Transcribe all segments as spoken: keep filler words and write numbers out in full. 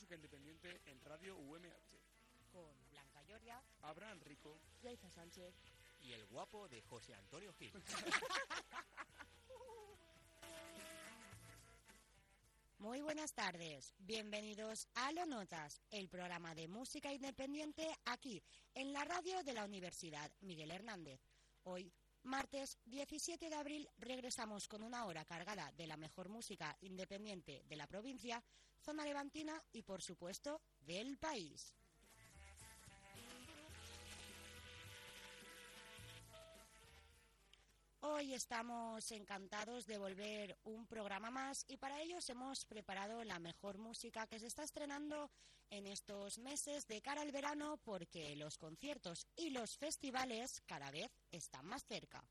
música independiente en Radio U M H. Con Blanca Lloria, Abraham Rico, Yaiza Sánchez y el guapo de José Antonio Gil. Muy buenas tardes, bienvenidos a Lo Notas, el programa de música independiente aquí, en la radio de la Universidad Miguel Hernández. Hoy, martes diecisiete de abril, regresamos con una hora cargada de la mejor música independiente de la provincia, zona levantina y, por supuesto, del país. Hoy estamos encantados de volver un programa más y para ello hemos preparado la mejor música que se está estrenando en estos meses de cara al verano porque los conciertos y los festivales cada vez están más cerca.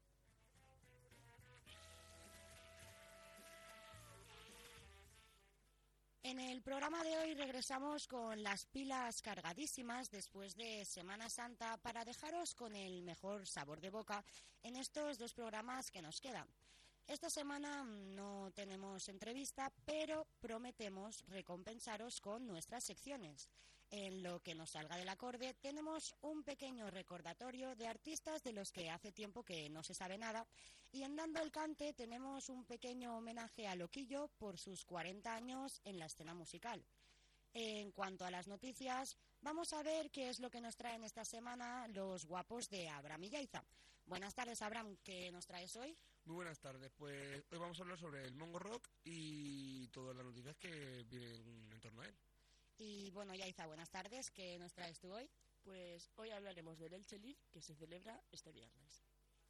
En el programa de hoy regresamos con las pilas cargadísimas después de Semana Santa para dejaros con el mejor sabor de boca en estos dos programas que nos quedan. Esta semana no tenemos entrevista, pero prometemos recompensaros con nuestras secciones. En lo que nos salga del acorde tenemos un pequeño recordatorio de artistas de los que hace tiempo que no se sabe nada y en Dando el Cante tenemos un pequeño homenaje a Loquillo por sus cuarenta años en la escena musical. En cuanto a las noticias, vamos a ver qué es lo que nos traen esta semana los guapos de Abraham y Yaiza. Buenas tardes, Abraham, ¿qué nos traes hoy? Muy buenas tardes, pues hoy vamos a hablar sobre el Mongo Rock y todas las noticias que vienen en torno a él. Y bueno, Yaiza, buenas tardes, ¿qué nos traes tú hoy? Pues hoy hablaremos del Elche Live que se celebra este viernes.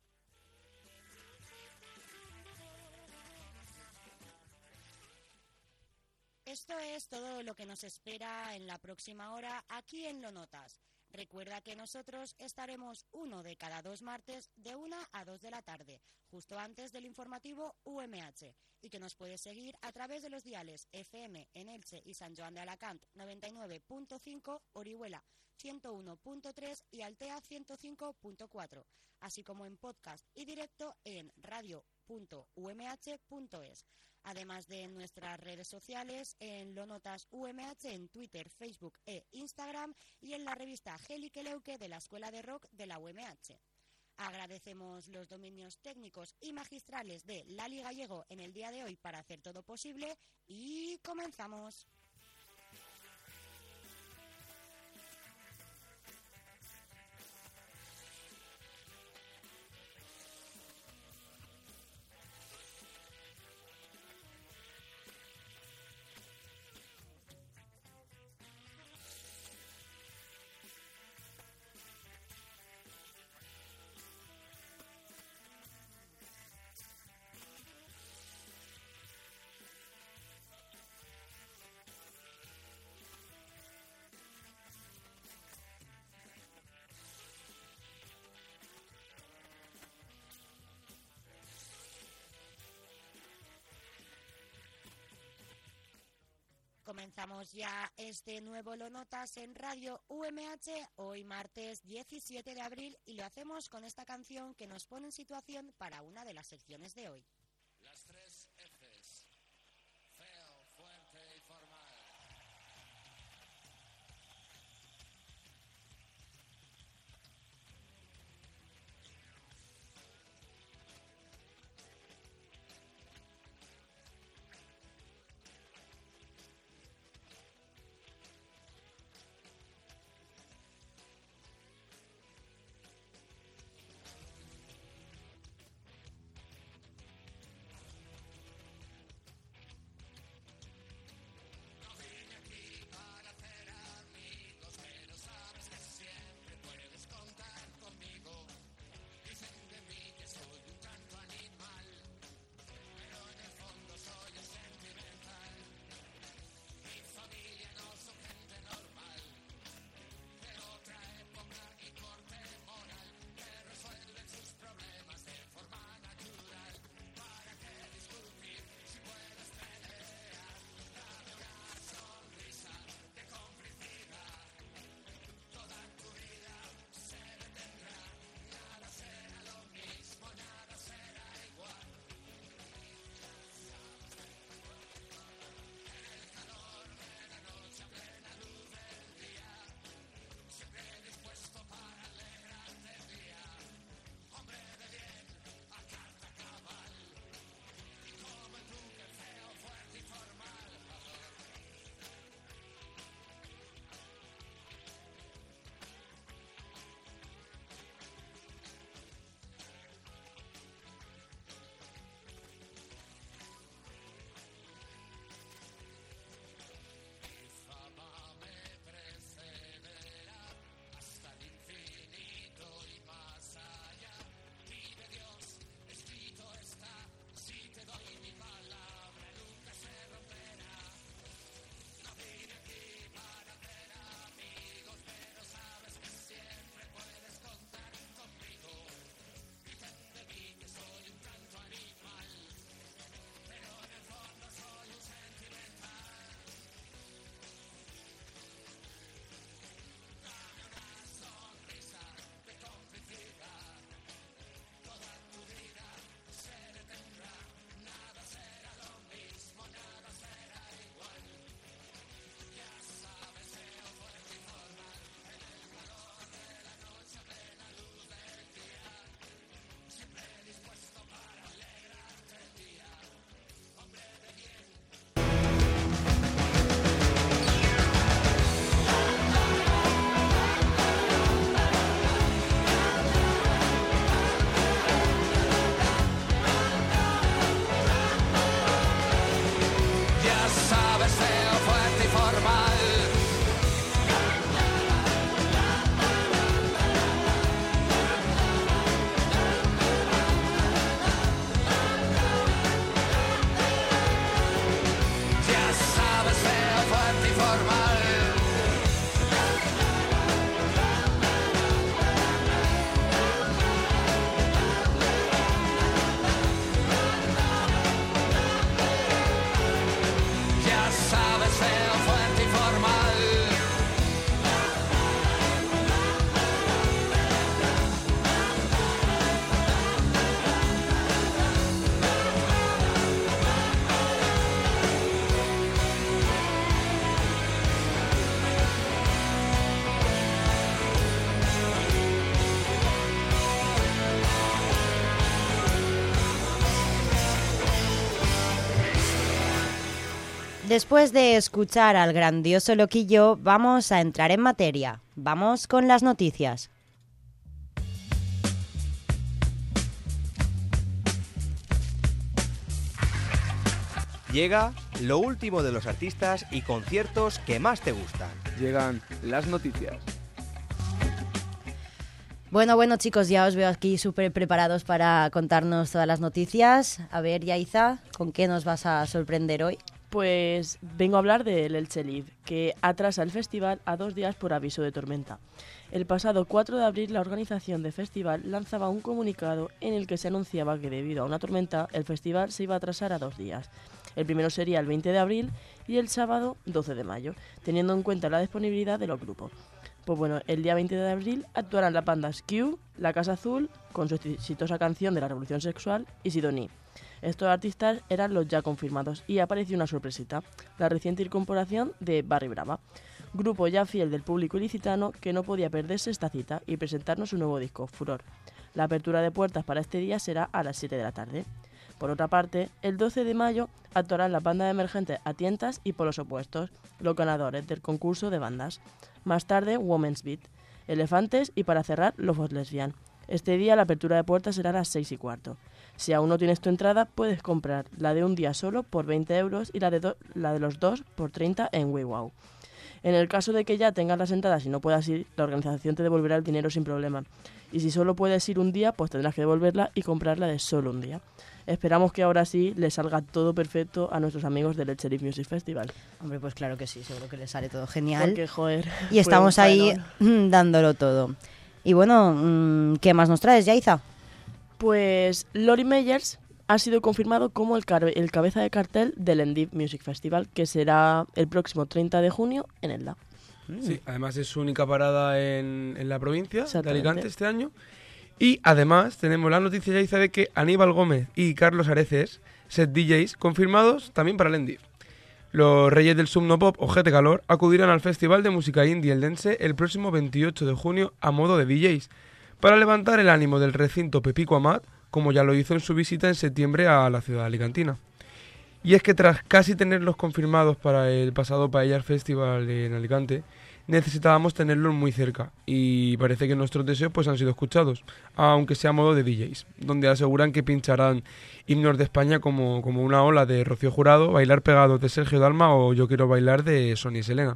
Esto es todo lo que nos espera en la próxima hora aquí en Lo Notas. Recuerda que nosotros estaremos uno de cada dos martes de una a dos de la tarde, justo antes del informativo U M H, y que nos puedes seguir a través de los diales F M en Elche y San Joan de Alacant noventa y nueve punto cinco, Orihuela ciento uno punto tres y Altea ciento cinco punto cuatro, así como en podcast y directo en radio punto u m h punto es, además de en nuestras redes sociales en Lo Notas U M H en Twitter, Facebook e Instagram y en la revista Gelikeleuke de la Escuela de Rock de la U M H. Agradecemos los dominios técnicos y magistrales de Lali Gallego en el día de hoy para hacer todo posible y comenzamos. Comenzamos ya este nuevo Lo Notas en Radio U M H, hoy martes diecisiete de abril, y lo hacemos con esta canción que nos pone en situación para una de las secciones de hoy. Las tres Fs. Feo, fuerte y formal. Después de escuchar al grandioso Loquillo, vamos a entrar en materia. Vamos con las noticias. Llega lo último de los artistas y conciertos que más te gustan. Llegan las noticias. Bueno, bueno chicos, ya os veo aquí súper preparados para contarnos todas las noticias. A ver, Yaiza, ¿con qué nos vas a sorprender hoy? Pues vengo a hablar del Elche Live, que atrasa el festival a dos días por aviso de tormenta. El pasado cuatro de abril la organización del festival lanzaba un comunicado en el que se anunciaba que debido a una tormenta el festival se iba a atrasar a dos días. El primero sería el veinte de abril y el sábado doce de mayo, teniendo en cuenta la disponibilidad de los grupos. Pues bueno, el día veinte de abril actuarán las bandas Q, La Casa Azul, con su exitosa canción de la Revolución Sexual, y Sidoní. Estos artistas eran los ya confirmados y apareció una sorpresita, la reciente incorporación de Barry Brava, grupo ya fiel del público ilicitano que no podía perderse esta cita y presentarnos su nuevo disco, Furor. La apertura de puertas para este día será a las siete de la tarde. Por otra parte, el doce de mayo actuarán las bandas emergentes A Tientas y Polos Opuestos, los ganadores del concurso de bandas. Más tarde, Women's Beat, Elefantes y para cerrar, Love of Lesbian. Este día la apertura de puertas será a las seis y cuarto. Si aún no tienes tu entrada, puedes comprar la de un día solo por veinte euros y la de, do- la de los dos por treinta en WeWow. En el caso de que ya tengas las entradas y no puedas ir, la organización te devolverá el dinero sin problema. Y si solo puedes ir un día, pues tendrás que devolverla y comprarla de solo un día. Esperamos que ahora sí les salga todo perfecto a nuestros amigos del Elche Live Music Festival. Hombre, pues claro que sí, seguro que les sale todo genial. Porque, joder, y estamos fue un ahí faenón. dándolo todo. Y bueno, ¿qué más nos traes, Yaiza? Pues Lori Meyers ha sido confirmado como el, car- el cabeza de cartel del Endive Music Festival, que será el próximo treinta de junio en Elda. Sí, además es su única parada en, en la provincia de Exactamente. Alicante este año. Y además tenemos la noticia, Yaiza, de que Aníbal Gómez y Carlos Areces, set D Js, confirmados también para el Endive. Los reyes del Subnopop o G T Calor acudirán al Festival de Música Indie Eldense el próximo veintiocho de junio a modo de D Js, para levantar el ánimo del recinto Pepico Amat, como ya lo hizo en su visita en septiembre a la ciudad alicantina. Y es que tras casi tenerlos confirmados para el pasado Paellar Festival en Alicante, necesitábamos tenerlos muy cerca, y parece que nuestros deseos pues han sido escuchados, aunque sea a modo de D Js, donde aseguran que pincharán himnos de España como, como Una ola de Rocío Jurado, Bailar pegados de Sergio Dalma o Yo quiero bailar de Sonia y Selena.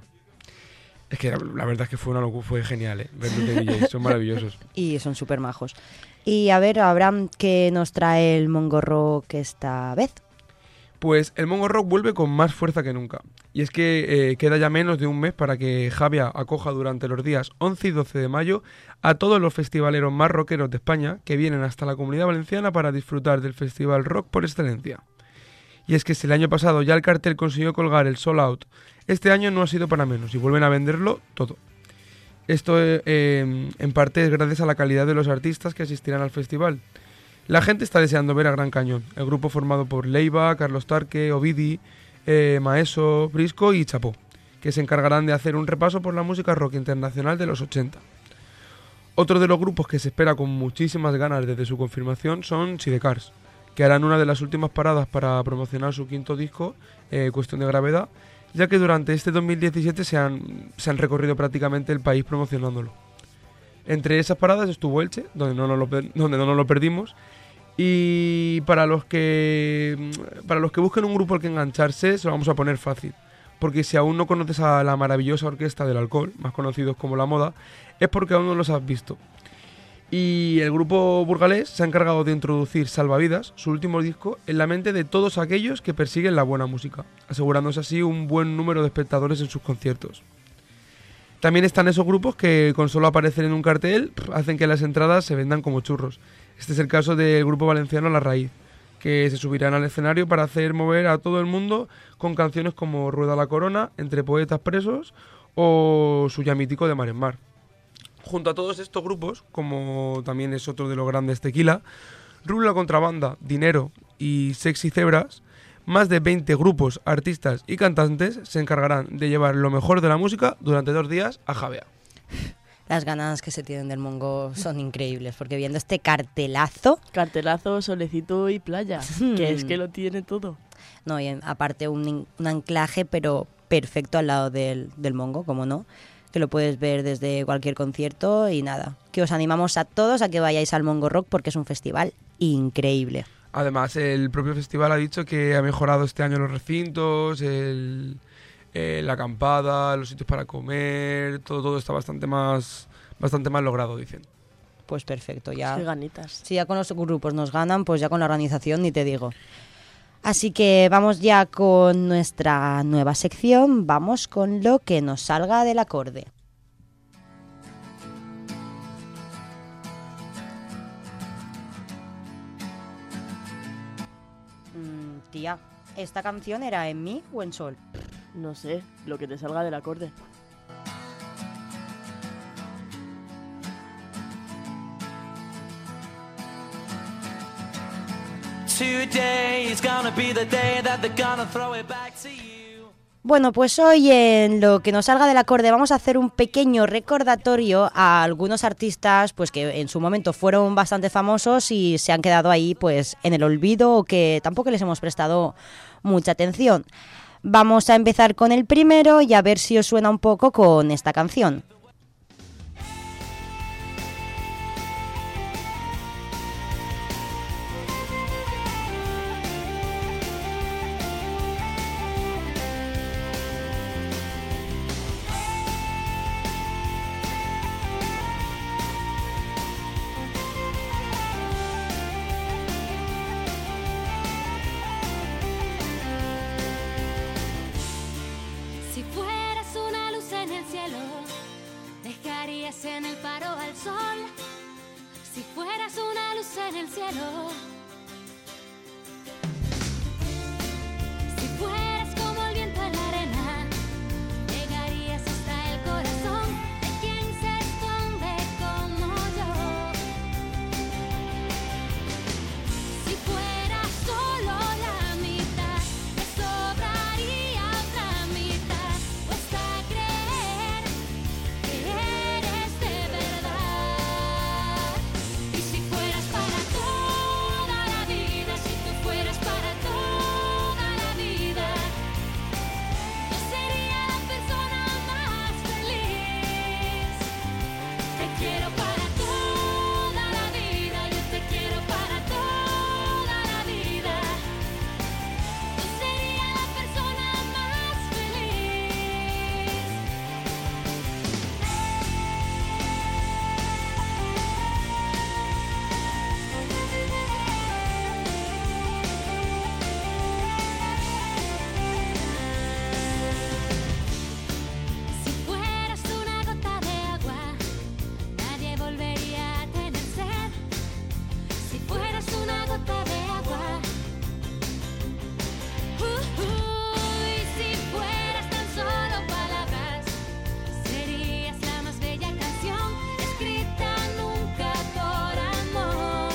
Es que la, la verdad es que fue una locura, fue genial, ¿eh? Verlos de D Js, son maravillosos. Y son súper majos. Y a ver, Abraham, ¿qué nos trae el Mongo Rock esta vez? Pues el Mongo Rock vuelve con más fuerza que nunca. Y es que eh, queda ya menos de un mes para que Javia acoja durante los días once y doce de mayo a todos los festivaleros más rockeros de España que vienen hasta la Comunidad Valenciana para disfrutar del festival rock por excelencia. Y es que si el año pasado ya el cartel consiguió colgar el sold out, este año no ha sido para menos y vuelven a venderlo todo. Esto eh, eh, en parte es gracias a la calidad de los artistas que asistirán al festival. La gente está deseando ver a Gran Cañón, el grupo formado por Leiva, Carlos Tarque, Ovidi, eh, Maeso, Brisco y Chapó, que se encargarán de hacer un repaso por la música rock internacional de los ochenta. Otro de los grupos que se espera con muchísimas ganas desde su confirmación son Sidecars, que harán una de las últimas paradas para promocionar su quinto disco, eh, Cuestión de Gravedad, ya que durante este dos mil diecisiete se han, se han recorrido prácticamente el país promocionándolo. Entre esas paradas estuvo Elche, donde no nos lo, donde no nos lo perdimos, y para los que para los que busquen un grupo al que engancharse, se lo vamos a poner fácil, porque si aún no conoces a la maravillosa Orquesta del Alcohol, más conocidos como La Moda, es porque aún no los has visto. Y el grupo burgalés se ha encargado de introducir Salvavidas, su último disco, en la mente de todos aquellos que persiguen la buena música, asegurándose así un buen número de espectadores en sus conciertos. También están esos grupos que con solo aparecer en un cartel hacen que las entradas se vendan como churros. Este es el caso del grupo valenciano La Raíz, que se subirán al escenario para hacer mover a todo el mundo con canciones como Rueda la Corona, Entre Poetas Presos o su ya mítico de Mar en Mar. Junto a todos estos grupos, como también es otro de los grandes Tequila, Rubio la Contrabanda, Dinero y Sexy Zebras, más de veinte grupos, artistas y cantantes se encargarán de llevar lo mejor de la música durante dos días a Javea. Las ganas que se tienen del Mongo son increíbles, porque viendo este cartelazo... Cartelazo, solecito y playa, que es que lo tiene todo. No, y en- aparte un, in- un anclaje, pero perfecto al lado del, del Mongo, como no, que lo puedes ver desde cualquier concierto y nada. Que os animamos a todos a que vayáis al Mongo Rock porque es un festival increíble. Además, el propio festival ha dicho que ha mejorado este año los recintos, el, eh, la acampada, los sitios para comer, todo, todo está bastante más, bastante más logrado, dicen. Pues perfecto, ya. Qué ganitas. Si ya con los grupos nos ganan, pues ya con la organización ni te digo. Así que vamos ya con nuestra nueva sección, vamos con lo que nos salga del acorde. Mm, tía, ¿esta canción era en mi o en sol? No sé, lo que te salga del acorde. Today is gonna be the day that they're gonna throw it back to you. Bueno, pues hoy en lo que nos salga del acorde vamos a hacer un pequeño recordatorio a algunos artistas pues que en su momento fueron bastante famosos y se han quedado ahí pues en el olvido o que tampoco les hemos prestado mucha atención. Vamos a empezar con el primero y a ver si os suena un poco con esta canción. Si fueras una luz en el cielo, dejarías en el faro al sol. Si fueras una luz en el cielo, si fueras como el viento en la arena, llegarías hasta el corazón de quien se esconde como yo. Si fueras solo la mitad, te sobraría otra mitad, cuesta creer que eres de verdad. Y si fueras para toda la vida, si tú fueras para toda la vida, yo sería la persona más feliz. Te quiero para toda la vida, yo te quiero para toda la vida. Yo sería la persona más feliz. Si fueras una gota de agua, nadie volvería a tener sed. Si fueras una gota de agua, uh, uh, y si fueras tan solo palabras, serías la más bella canción escrita nunca por amor.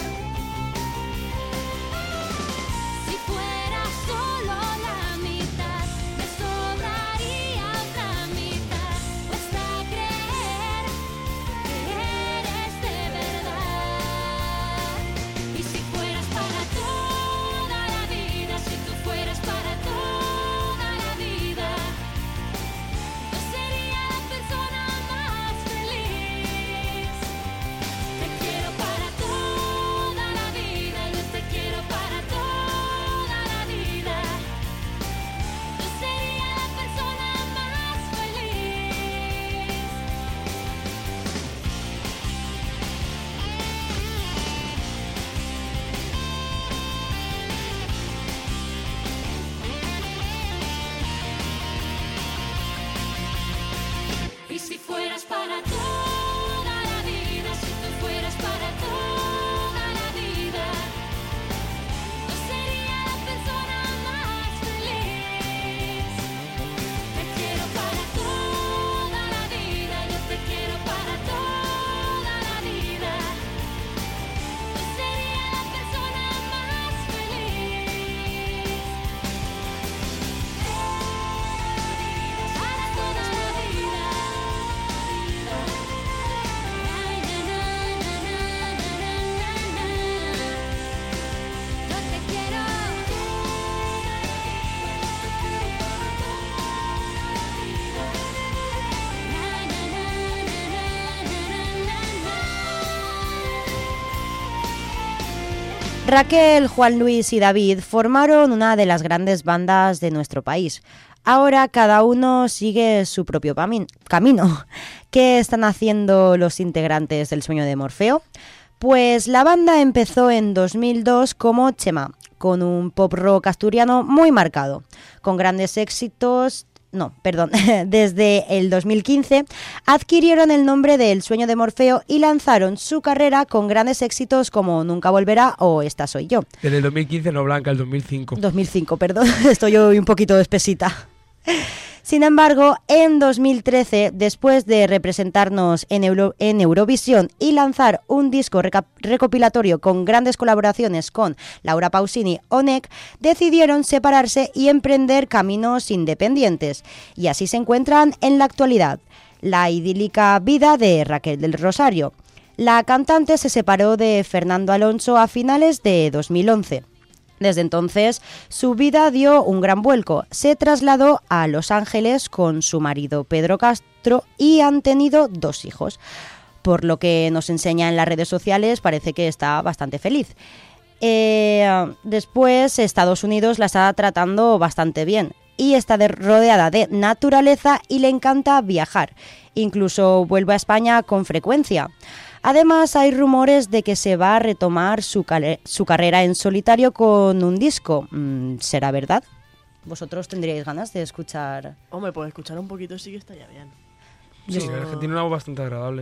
Si fueras solo la mitad, me sobraría otra mitad, cuesta creer que eres de verdad. Y si fueras para toda la vida, si tú fueras para toda la vida, yo sería la persona más feliz. Te quiero para toda la vida, yo te quiero para toda la vida. Yo sería la persona más feliz. Y si fueras para toda la vida, si tú fueras para toda la vida, yo sería la persona más feliz. Te quiero para toda la vida, yo te quiero para toda la vida. Yo sería la persona más feliz. Para toda la vida. Raquel, Juan Luis y David formaron una de las grandes bandas de nuestro país. Ahora cada uno sigue su propio pami- camino. ¿Qué están haciendo los integrantes del Sueño de Morfeo? Pues la banda empezó en dos mil dos como Chema, con un pop rock asturiano muy marcado, con grandes éxitos. No, perdón, desde el dos mil quince adquirieron el nombre del Sueño de Morfeo y lanzaron su carrera con grandes éxitos como Nunca Volverá o Esta Soy Yo. Desde el dos mil quince, no, Blanca, el dos mil cinco. dos mil cinco, perdón, estoy hoy un poquito espesita. Sin embargo, en dos mil trece, después de representarnos en, Euro, en Eurovisión y lanzar un disco reca- recopilatorio con grandes colaboraciones con Laura Pausini o N E C, decidieron separarse y emprender caminos independientes. Y así se encuentran en la actualidad. La idílica vida de Raquel del Rosario. La cantante se separó de Fernando Alonso a finales de dos mil once. Desde entonces, su vida dio un gran vuelco. Se trasladó a Los Ángeles con su marido Pedro Castro y han tenido dos hijos. Por lo que nos enseña en las redes sociales, parece que está bastante feliz. Eh, después, Estados Unidos la está tratando bastante bien y está de, rodeada de naturaleza y le encanta viajar. Incluso vuelve a España con frecuencia. Además, hay rumores de que se va a retomar su, cal- su carrera en solitario con un disco. ¿Será verdad? ¿Vosotros tendríais ganas de escuchar? Hombre, pues escuchar un poquito sí que estaría bien. Sí, Yo- la verdad es que tiene una voz bastante agradable.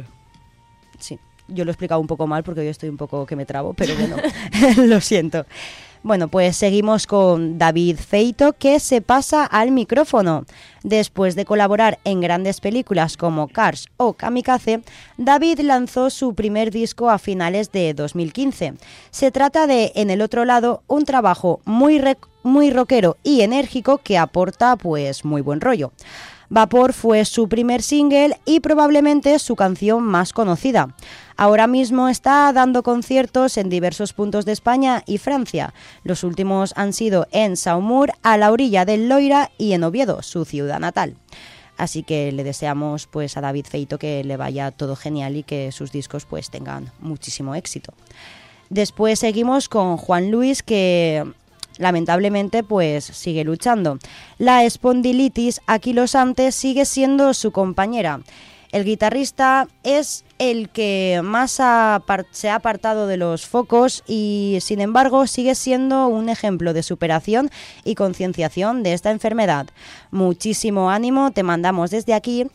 Sí, yo lo he explicado un poco mal porque hoy estoy un poco que me trabo, pero bueno, lo siento. Bueno, pues seguimos con David Feito, que se pasa al micrófono. Después de colaborar en grandes películas como Cars o Kamikaze, David lanzó su primer disco a finales de dos mil quince. Se trata de En el otro lado, un trabajo muy, rec- muy rockero y enérgico que aporta pues muy buen rollo. Vapor fue su primer single y probablemente su canción más conocida. Ahora mismo está dando conciertos en diversos puntos de España y Francia. Los últimos han sido en Saumur, a la orilla del Loira, y en Oviedo, su ciudad natal. Así que le deseamos pues a David Feito que le vaya todo genial y que sus discos pues tengan muchísimo éxito. Después seguimos con Juan Luis, que lamentablemente pues sigue luchando. La espondilitis anquilosante sigue siendo su compañera. El guitarrista es el que más apart- se ha apartado de los focos y, sin embargo, sigue siendo un ejemplo de superación y concienciación de esta enfermedad. Muchísimo ánimo te mandamos desde aquí.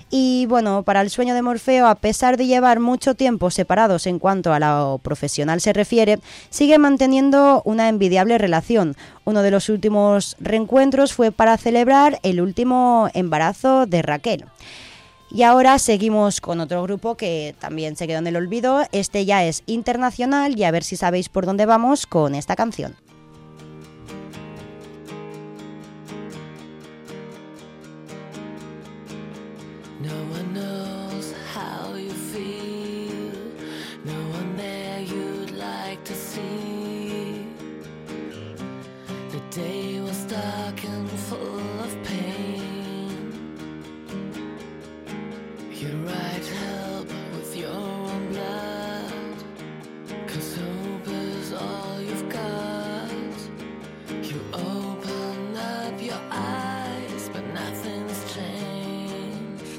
Y bueno, para el Sueño de Morfeo, a pesar de llevar mucho tiempo separados en cuanto a lo profesional se refiere, sigue manteniendo una envidiable relación. Uno de los últimos reencuentros fue para celebrar el último embarazo de Raquel. Y ahora seguimos con otro grupo que también se quedó en el olvido. Este ya es internacional y a ver si sabéis por dónde vamos con esta canción. No one knows how you feel. No one there you'd like to see. The day was dark and full of pain. You write help with your own blood, 'cause hope is all you've got. You open up your eyes, but nothing's changed.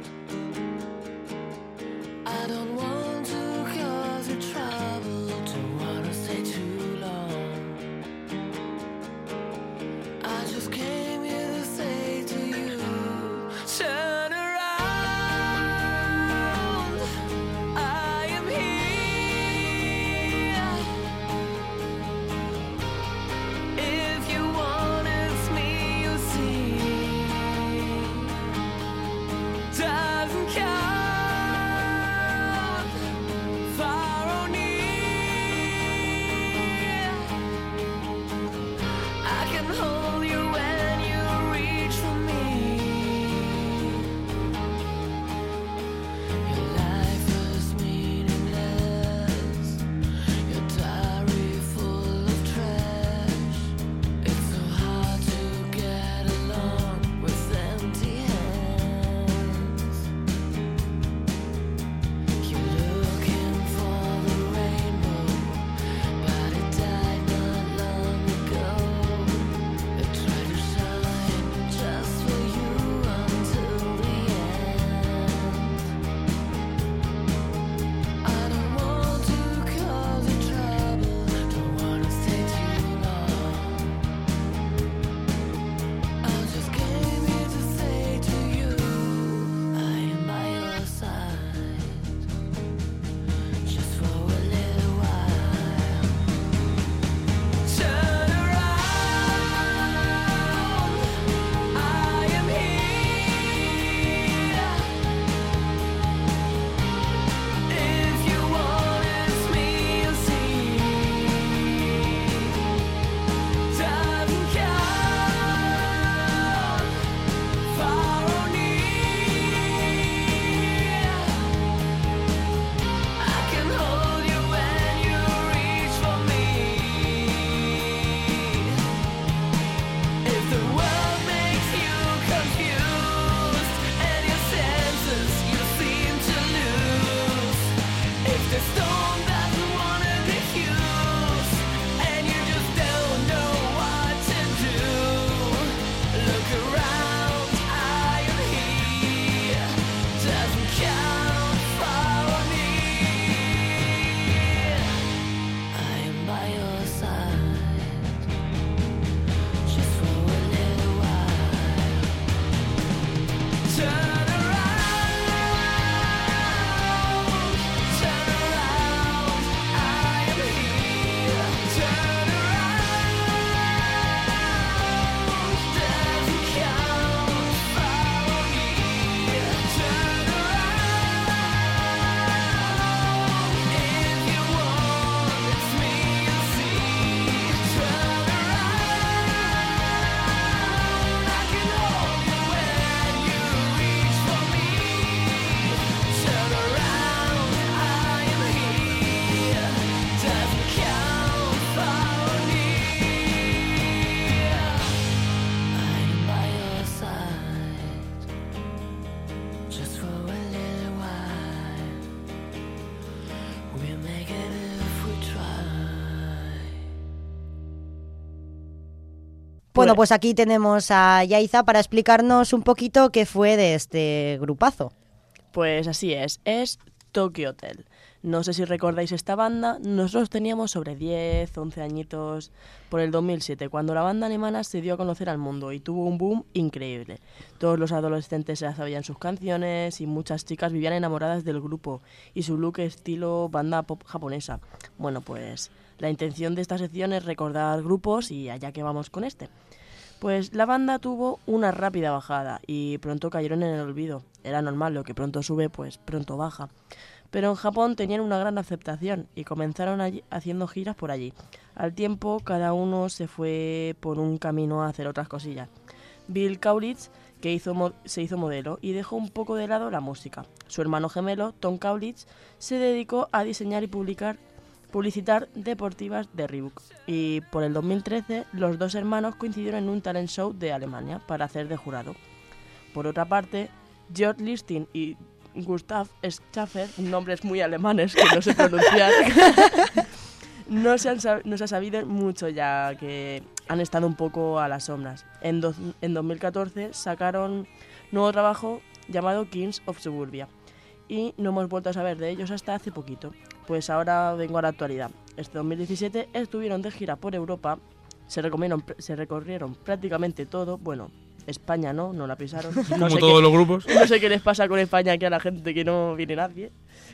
I don't want to cause you trouble, don't wanna stay too long. I just came here to Bueno, pues aquí tenemos a Yaiza para explicarnos un poquito qué fue de este grupazo. Pues así es, es Tokyo Hotel. No sé si recordáis esta banda, nosotros teníamos sobre diez, once añitos por el dos mil siete, cuando la banda alemana se dio a conocer al mundo y tuvo un boom increíble. Todos los adolescentes ya sabían sus canciones y muchas chicas vivían enamoradas del grupo y su look estilo banda pop japonesa. Bueno, pues la intención de esta sección es recordar grupos y allá que vamos con este. Pues la banda tuvo una rápida bajada y pronto cayeron en el olvido. Era normal, lo que pronto sube, pues pronto baja. Pero en Japón tenían una gran aceptación y comenzaron allí, haciendo giras por allí. Al tiempo, cada uno se fue por un camino a hacer otras cosillas. Bill Kaulitz, que hizo, se hizo modelo y dejó un poco de lado la música. Su hermano gemelo, Tom Kaulitz, se dedicó a diseñar y publicar, publicitar deportivas de Reebok. Y por el dos mil trece, los dos hermanos coincidieron en un talent show de Alemania para hacer de jurado. Por otra parte, George Listing y Gustav Schaffer, nombres muy alemanes que no sé pronunciar, no, se han, no se ha sabido mucho ya que han estado un poco a las sombras. En, do, en dos mil catorce sacaron nuevo trabajo llamado Kings of Suburbia y no hemos vuelto a saber de ellos hasta hace poquito. Pues ahora vengo a la actualidad. Este dos mil diecisiete estuvieron de gira por Europa, se recorrieron, se recorrieron prácticamente todo, bueno, España no, no la pisaron. No Como sé todos qué, los grupos. No sé qué les pasa con España, que a la gente que no viene nadie.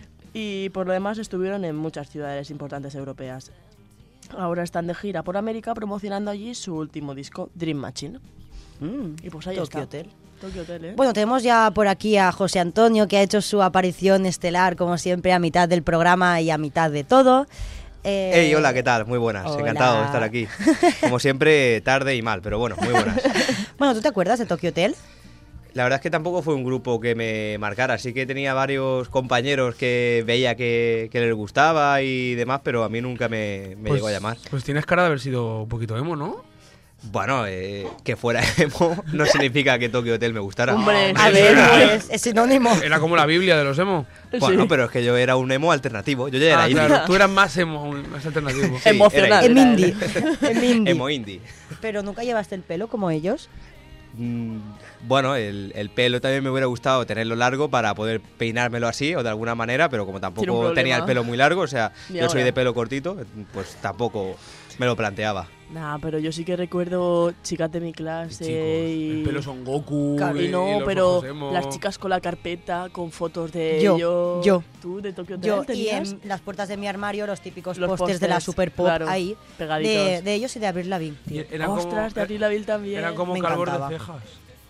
Y por lo demás estuvieron en muchas ciudades importantes europeas. Ahora están de gira por América promocionando allí su último disco, Dream Machine. Mm, Y pues ahí Tokyo está. Hotel. Tokyo Hotel, ¿eh? Bueno, tenemos ya por aquí a José Antonio, que ha hecho su aparición estelar, como siempre, a mitad del programa y a mitad de todo. Eh, Hey, hola, ¿qué tal? Muy buenas, hola. encantado de estar aquí. Como siempre, tarde y mal, pero bueno, muy buenas. Bueno, ¿tú te acuerdas de Tokyo Hotel? La verdad es que tampoco fue un grupo que me marcara, sí que tenía varios compañeros que veía que, que les gustaba y demás, pero a mí nunca me, me Pues- llegó a llamar. Pues tienes cara de haber sido un poquito emo, ¿no? Bueno, eh, que fuera emo no significa que Tokyo Hotel me gustara. Hombre, A sí, ver, sí. pues es sinónimo. Era como la Biblia de los emo. Bueno, Sí. pero es que yo era un emo alternativo, yo ya era Ah, indie. claro, tú eras más emo, más alternativo. Sí, Emocional. era En indie. indie. En indie. Emo indie. Pero nunca llevaste el pelo como ellos. Mm, Bueno, el, el pelo también me hubiera gustado tenerlo largo para poder peinármelo así o de alguna manera, pero como Tiene un tampoco problema. tenía el pelo muy largo, o sea, Ni yo soy ahora. de pelo cortito, pues tampoco me lo planteaba. Nah, pero yo sí que recuerdo chicas de mi clase Chicos, y... el pelo Son Goku. Claro, y, Y no, y los pero ojos emo. las chicas con la carpeta, con fotos de Yo, ellos. yo. ¿Tú de Tokyo Hotel Yo y tenías? en las puertas de mi armario los típicos Los pósters de la pósters, Super Pop claro, ahí, pegaditos. de, de ellos y de Avril Lavigne. Y tío. eran como- Ostras, de Avril Lavigne también. Eran como Me calvos de encantaba. cejas.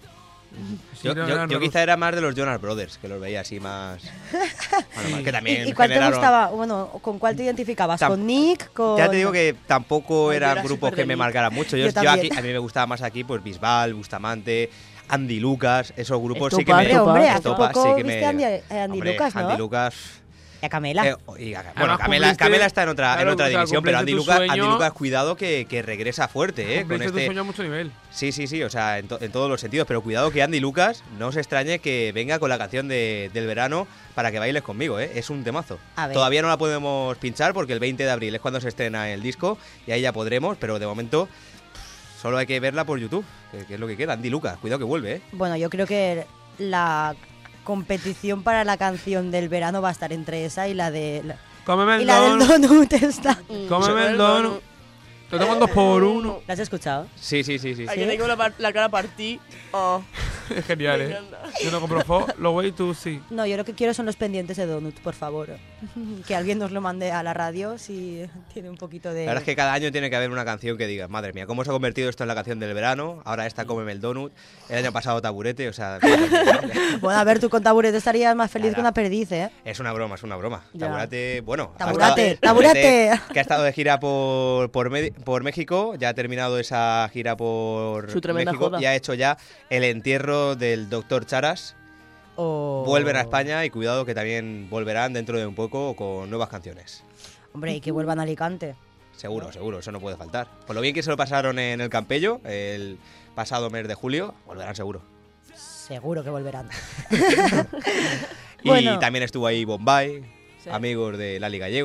Sí, Yo, eran- yo- eran yo raros. quizá era más de los Jonas Brothers, que los veía así más... Bueno, más que ¿Y, también y cuál te generaron- gustaba? Bueno, ¿con cuál te identificabas? Tam- ¿Con Nick? Con... Ya te digo que tampoco Ay, yo eran era grupos súper que de me Nick. marcaran mucho. Yo, Yo yo también. aquí, a mí me gustaba más aquí, pues Bisbal, Bustamante, Andy Lucas, esos grupos sí que Estopa, me... Hombre, hombre, hace Estopa, poco sí que viste me- a Andy, a Andy Hombre, Lucas, ¿no? Andy Lucas... Y a Camela. Eh, y a- bueno, Además, Camela, cumpliste- Camela está en otra, claro, en otra o sea, división, pero Andy cumpliste tu Lucas, Andy sueño. Lucas, cuidado que, que regresa fuerte, ¿eh? Con Cumpliste tu este... sueño a mucho nivel. Sí, sí, sí, o sea, en, to- en todos los sentidos, pero cuidado que Andy Lucas no se extrañe que venga con la canción de- del verano para que bailes conmigo, ¿eh? Es un temazo. A ver. Todavía no la podemos pinchar porque el veinte de abril es cuando se estrena el disco y ahí ya podremos, pero de momento pff, solo hay que verla por YouTube, que, que es lo que queda. Andy Lucas, cuidado que vuelve, ¿eh? Bueno, yo creo que la competición para la canción del verano va a estar entre esa y la de la, Cómeme y el la del donut. donut esta. Mm, Cómeme el donut. donut. Te tomo en dos por uno. ¿La has escuchado? Sí, sí, sí, sí. Ay, ¿Sí? que tengo la, par- la cara partida. Oh, Es genial, me ¿eh? encanta. Yo no compro fo, lo way to see. No, yo lo que quiero son los pendientes de donut, por favor. Que alguien nos lo mande a la radio si tiene un poquito de... La verdad es que cada año tiene que haber una canción que digas, madre mía, ¿cómo se ha convertido esto en la canción del verano? Ahora esta Cómeme el donut, el año pasado Taburete, o sea... Bueno, a ver, tú con taburete estarías más feliz Claro. que una perdiz, ¿eh? Es una broma, es una broma. Ya. Taburate, bueno... ha Taburate, estado- taburate. Que ha estado de gira por, por, Medi- por México, ya ha terminado esa gira por Su tremenda México joda. y ha hecho ya el entierro del doctor Charas. O... Vuelven a España y cuidado que también volverán dentro de un poco con nuevas canciones. Hombre, y que vuelvan a Alicante. Seguro, seguro, eso no puede faltar. Por lo bien que se lo pasaron en el Campello el pasado mes de julio, volverán seguro. Seguro que volverán. Y Bueno. también estuvo ahí Bombay, Sí. amigos de Lali Gallego.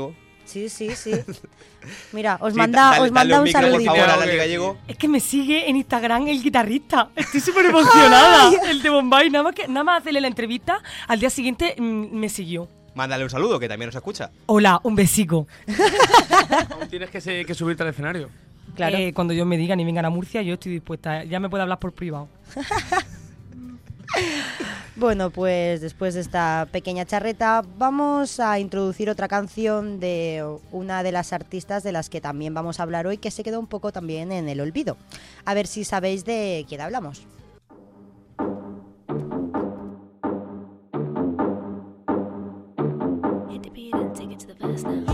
Sí, sí, sí. Mira, os Sí, manda, dale- os manda dale un micro, por saludito. favor, a Lali Gallego. Es que me sigue en Instagram el guitarrista. Estoy súper emocionada. El de Bombay. Nada más, que, nada más hacerle la entrevista, al día siguiente mm, me siguió. Mándale un saludo, que también nos escucha. Hola, un besico. Aún tienes que, se- que subirte al escenario. Claro. Eh, cuando yo me digan y vengan a Murcia, yo estoy dispuesta. Ya me puede hablar por privado. Bueno, pues después de esta pequeña charreta vamos a introducir otra canción de una de las artistas de las que también vamos a hablar hoy, que se quedó un poco también en el olvido. A ver si sabéis de quién hablamos. Hit the beat and take it to the verse now.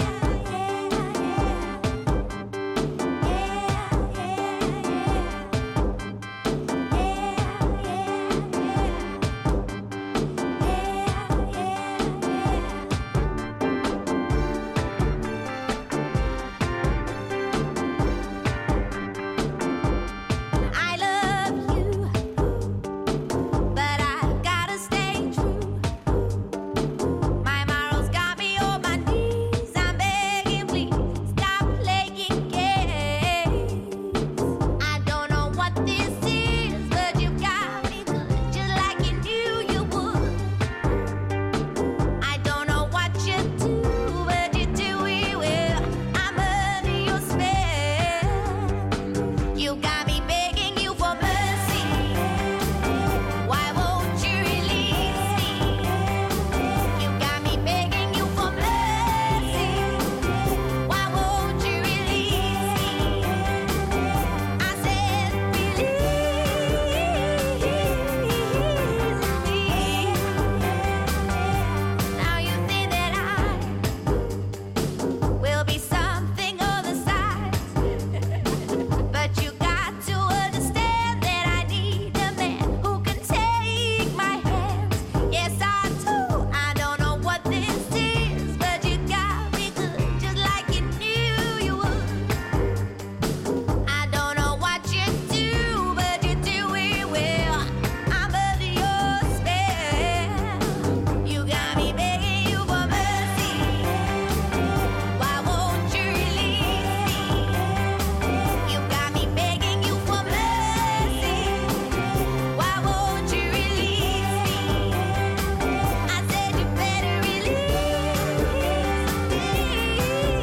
I love you, but I gotta stay true. My morals got me on my knees. I'm begging, please stop playing games. I don't know what this is, but you got me good, just like you knew you would. I don't know what you do, but you do it well. I'm under your spell. You got me begging you for mercy. Why won't you release me? You got me begging you for mercy. Why won't you release me? I said release me. Now you think that I will be something on the side. But you got to understand that I need a man who can take my hands. Yes, I do. I don't know what this is, but you got me good, just like you knew you would. I don't know what you do, but you do it well. I'm under your spell. You got me begging you for mercy. Why won't you release me? You got me begging you for mercy. Why won't you release me? I said you better release me.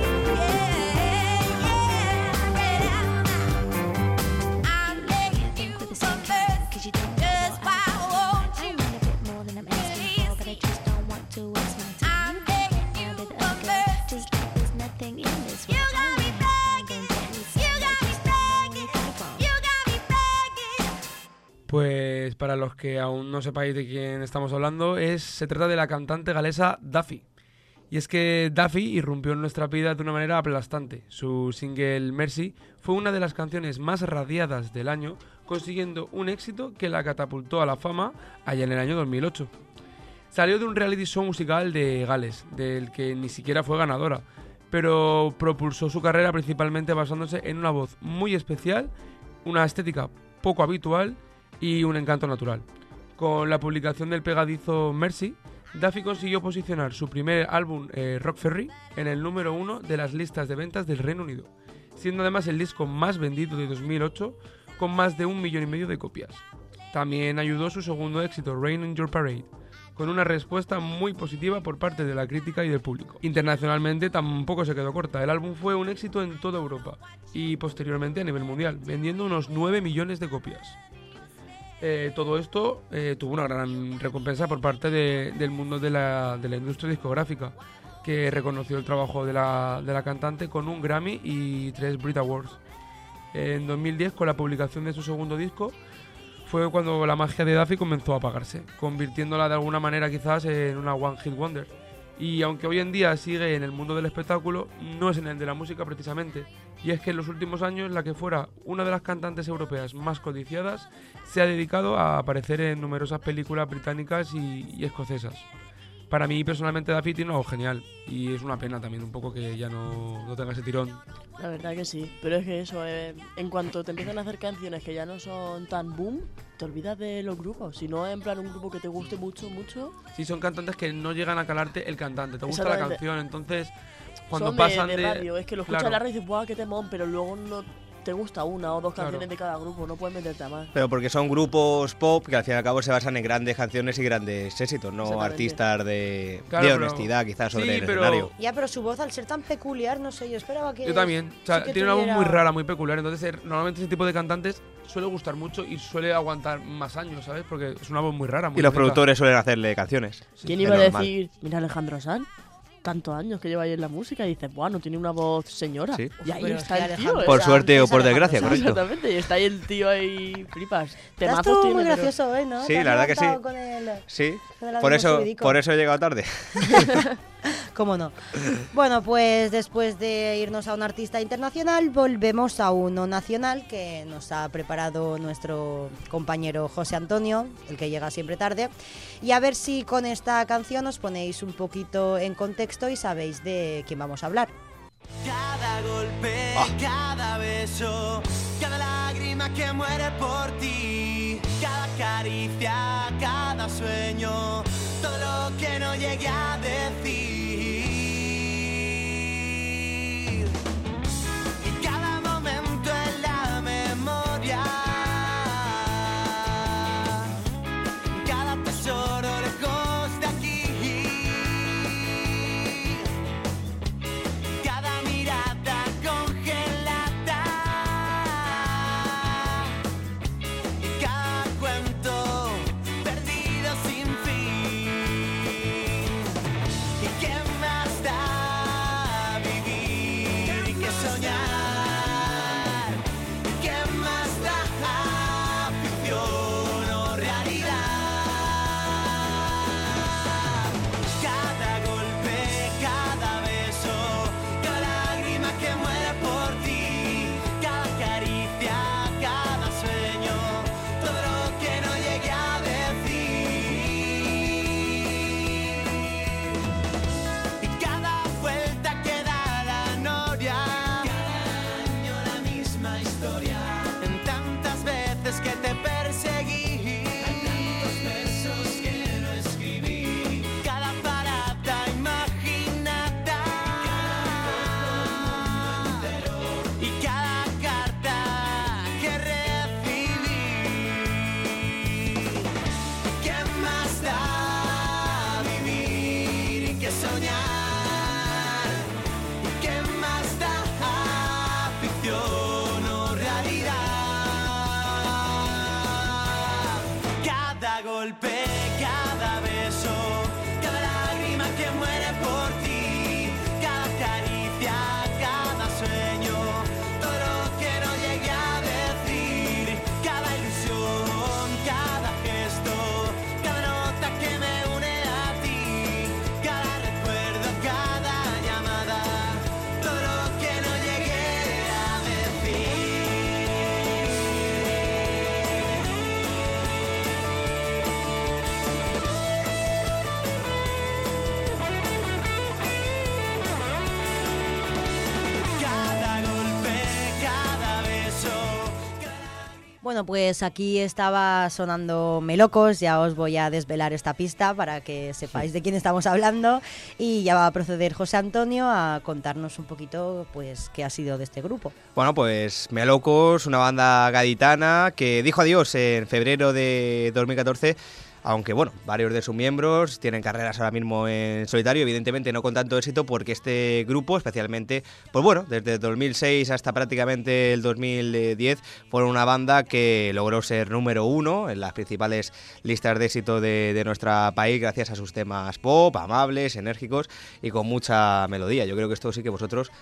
Yeah, yeah. I'm begging you for mercy. Just why won't you release me? I'm begging you for mercy. You got me begging. You got me begging. You got me begging. Pues para los que aún no sepáis de quién estamos hablando, es se trata de la cantante galesa Duffy. Y es que Duffy irrumpió en nuestra vida de una manera aplastante. Su single Mercy fue una de las canciones más radiadas del año, consiguiendo un éxito que la catapultó a la fama allá en el año dos mil ocho. Salió de un reality show musical de Gales, del que ni siquiera fue ganadora, pero propulsó su carrera principalmente basándose en una voz muy especial, una estética poco habitual y un encanto natural. Con la publicación del pegadizo Mercy, Duffy consiguió posicionar su primer álbum, eh, Rock Ferry, en el número uno de las listas de ventas del Reino Unido, siendo además el disco más vendido de dos mil ocho, con más de un millón y medio de copias. También ayudó su segundo éxito, Rain in Your Parade, con una respuesta muy positiva por parte de la crítica y del público. Internacionalmente tampoco se quedó corta, el álbum fue un éxito en toda Europa y posteriormente a nivel mundial, vendiendo unos nueve millones de copias. Eh, todo esto eh, tuvo una gran recompensa por parte de- del mundo de la, de la industria discográfica, que reconoció el trabajo de la, de la cantante con un Grammy y tres Brit Awards. En dos mil diez, con la publicación de su segundo disco, fue cuando la magia de Duffy comenzó a apagarse, convirtiéndola de alguna manera quizás en una One Hit Wonder. Y aunque hoy en día sigue en el mundo del espectáculo, no es en el de la música precisamente. Y es que en los últimos años la que fuera una de las cantantes europeas más codiciadas se ha dedicado a aparecer en numerosas películas británicas y, y escocesas. para mí personalmente Daffy tiene una voz genial y es una pena también un poco que ya no, no tenga ese tirón. La verdad que sí, pero es que eso, eh, en cuanto te empiezan a hacer canciones que ya no son tan boom, te olvidas de los grupos. Si no, en plan un grupo que te guste mucho, mucho. Sí, son cantantes que no llegan a calarte el cantante, te gusta la Exactamente. canción, entonces cuando Son de- pasan de, de... radio, es que lo escuchas Claro. en la radio y dices, ¡buah, qué temón! Pero luego no te gusta una o dos Claro. canciones de cada grupo, no puedes meterte a más. Pero porque son grupos pop que al fin y al cabo se basan en grandes canciones y grandes éxitos, no Exactamente. artistas de, Claro, de pero- honestidad quizás sobre Sí, el pero- escenario. Ya, pero su voz al ser tan peculiar, no sé, yo esperaba que... Yo también, o sea, sí que tiene una voz tuviera- muy rara, muy peculiar, entonces eh, normalmente ese tipo de cantantes suele gustar mucho y suele aguantar más años, ¿sabes? Porque es una voz muy rara, muy Y los única. productores suelen hacerle canciones. ¿Quién es iba a normal. decir, mira Alejandro Sanz? Tantos años que lleva ahí en la música y dices, buah, no tiene una voz señora. Sí. Y ahí Pero está es que el tío. Alejandro ¿eh? Por Sanz suerte o es por Alejandro desgracia, Sanz. correcto. Exactamente, y está ahí el tío ahí, flipas. Estás Temazos tú tiene, muy pero- gracioso hoy, ¿no? Sí, Te has la verdad que sí. levantado con el- Sí, con el por ánimo eso, subidico. por eso he llegado tarde. ¿Cómo no? Bueno, pues después de irnos a un artista internacional, volvemos a uno nacional que nos ha preparado nuestro compañero José Antonio, el que llega siempre tarde. Y a ver si con esta canción os ponéis un poquito en contexto y sabéis de quién vamos a hablar. Cada golpe, cada beso, cada lágrima que muere por ti, cada caricia, cada sueño, todo lo que no llegué a decir. Y cada momento en la memoria, cada tesoro lejos de aquí. Cada mirada congelada y cada cuento perdido sin fin. ¿Y qué más da vivir y que soñar? ¿Y qué más da ficción o realidad? Cada golpe, cada beso, cada lágrima que muere por ti, cada caricia, cada sueño, todo lo que no llegué a decir. Y cada vuelta que da la noria, cada año la misma historia, en tantas veces que te perseguí, tantos versos que no escribí, cada parada imaginada, y cada carta que recibí. ¿Qué más da vivir y que soñar? ¿Qué más da ficción o realidad? Cada golpe, cada beso, cada lágrima que muere por ti, cada caricia, cada sueño, todo lo que no llegué a decir, cada ilusión, cada gesto, cada nota que me une a ti, cada recuerdo, cada llamada, todo lo que no llegué a decir. Cada golpe, cada beso. Bueno, pues aquí estaba sonando Melocos, ya os voy a desvelar esta pista para que sepáis de quién estamos hablando y ya va a proceder José Antonio a contarnos un poquito pues qué ha sido de este grupo. Bueno, pues Melocos, una banda gaditana que dijo adiós en febrero de dos mil catorce, aunque bueno, varios de sus miembros tienen carreras ahora mismo en solitario, evidentemente no con tanto éxito porque este grupo, especialmente, pues bueno, desde dos mil seis hasta prácticamente el dos mil diez, fueron una banda que logró ser número uno en las principales listas de éxito de, de nuestro país gracias a sus temas pop, amables, enérgicos y con mucha melodía. Yo creo que esto sí que vosotros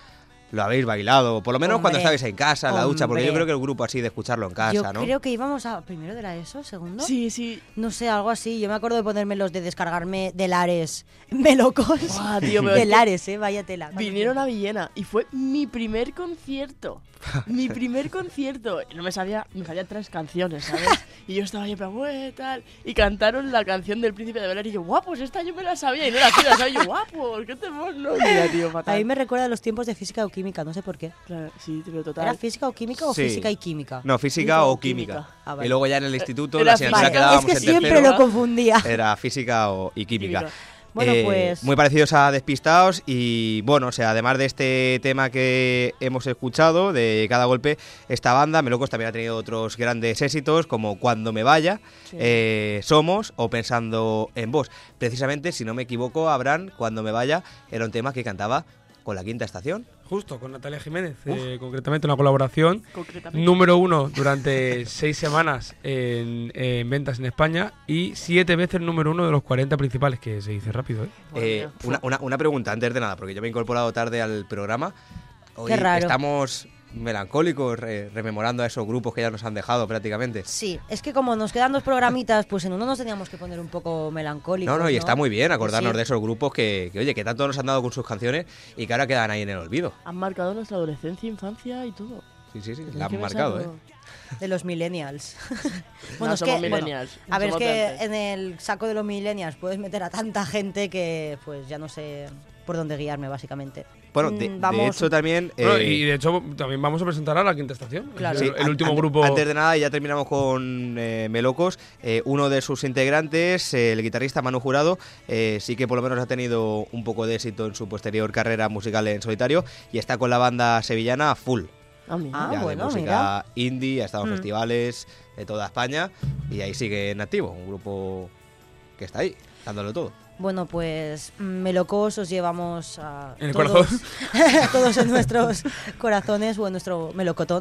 lo habéis bailado, por lo menos Hombre, cuando estabais en casa, en la ducha, porque yo hombre. creo que el grupo así de escucharlo en casa, Yo ¿no? creo que íbamos a primero de la ESO, segundo. Sí, sí. No sé, algo así. Yo me acuerdo de ponerme los de descargarme de Lares melocos. Buah, tío, pero de es que Lares, eh, vaya tela. Vinieron a Villena y fue mi primer concierto. Mi primer concierto. Y no me sabía, me sabía tres canciones, ¿sabes? Y yo estaba ahí, pero "Bue, tal". Y cantaron la canción del Príncipe de Bel Air y yo, guau, pues esta yo me la sabía. Y no la sabía, ¿sabes? Y yo, guau, pues qué temor, no. Mira, tío, fatal. A mí me recuerda a los tiempos de física o química, no sé por qué. Claro, sí, pero total. ¿Era física o química o Sí. física y química? No, física Física o o química. química. Ah, vale. Y luego ya en el instituto, Era la asignatura física. que Vale, es dábamos que en siempre tercero lo confundía. era física o, y química. Química. Bueno, Eh, pues- Muy parecidos a Despistados y bueno, o sea, además de este tema que hemos escuchado, de Cada Golpe, esta banda, Melocos, también ha tenido otros grandes éxitos como Cuando me vaya, Sí. eh, Somos o Pensando en vos. Precisamente, si no me equivoco, Abraham, Cuando me vaya, era un tema que cantaba con La Quinta Estación. Justo, con Natalia Jiménez, eh, concretamente una colaboración. Concretamente. Número uno durante seis semanas en, en ventas en España y siete veces número uno de los cuarenta principales, que se dice rápido, ¿eh? Madre Eh, mía. una, una- una pregunta antes de nada, porque yo me he incorporado tarde al programa. Hoy Qué raro. estamos melancólicos, re- rememorando a esos grupos que ya nos han dejado prácticamente. Sí, es que como nos quedan dos programitas, pues en uno nos teníamos que poner un poco melancólicos. No, no, y está muy bien acordarnos Sí. de esos grupos que, que, oye, que tanto nos han dado con sus canciones y que ahora quedan ahí en el olvido. Han marcado nuestra adolescencia, infancia y todo. Sí, sí, sí, Tienes la han que marcado, ¿eh? pensarlo. De los millennials. No, es somos que, bueno, millennials, a ver, es somos de que antes. en el saco de los millennials puedes meter a tanta gente que pues ya no sé por dónde guiarme, básicamente. Bueno, de, Mm, de vamos- hecho también... Bueno, eh, y de hecho también vamos a presentar a La Quinta Estación, Claro. el, sí, el an- último an- grupo. Antes de nada, y ya terminamos con eh, Melocos. eh, uno de sus integrantes, eh, el guitarrista Manu Jurado, eh, sí que por lo menos ha tenido un poco de éxito en su posterior carrera musical en solitario y está con la banda sevillana Full. Ah, mira. Ah, ya bueno, de música mira. indie, ha estado en Mm. festivales de toda España y ahí sigue en activo, un grupo que está ahí, dándolo todo. Bueno, pues mm, melocos os llevamos a En el todos, corazón. todos en nuestros corazones o en nuestro melocotón.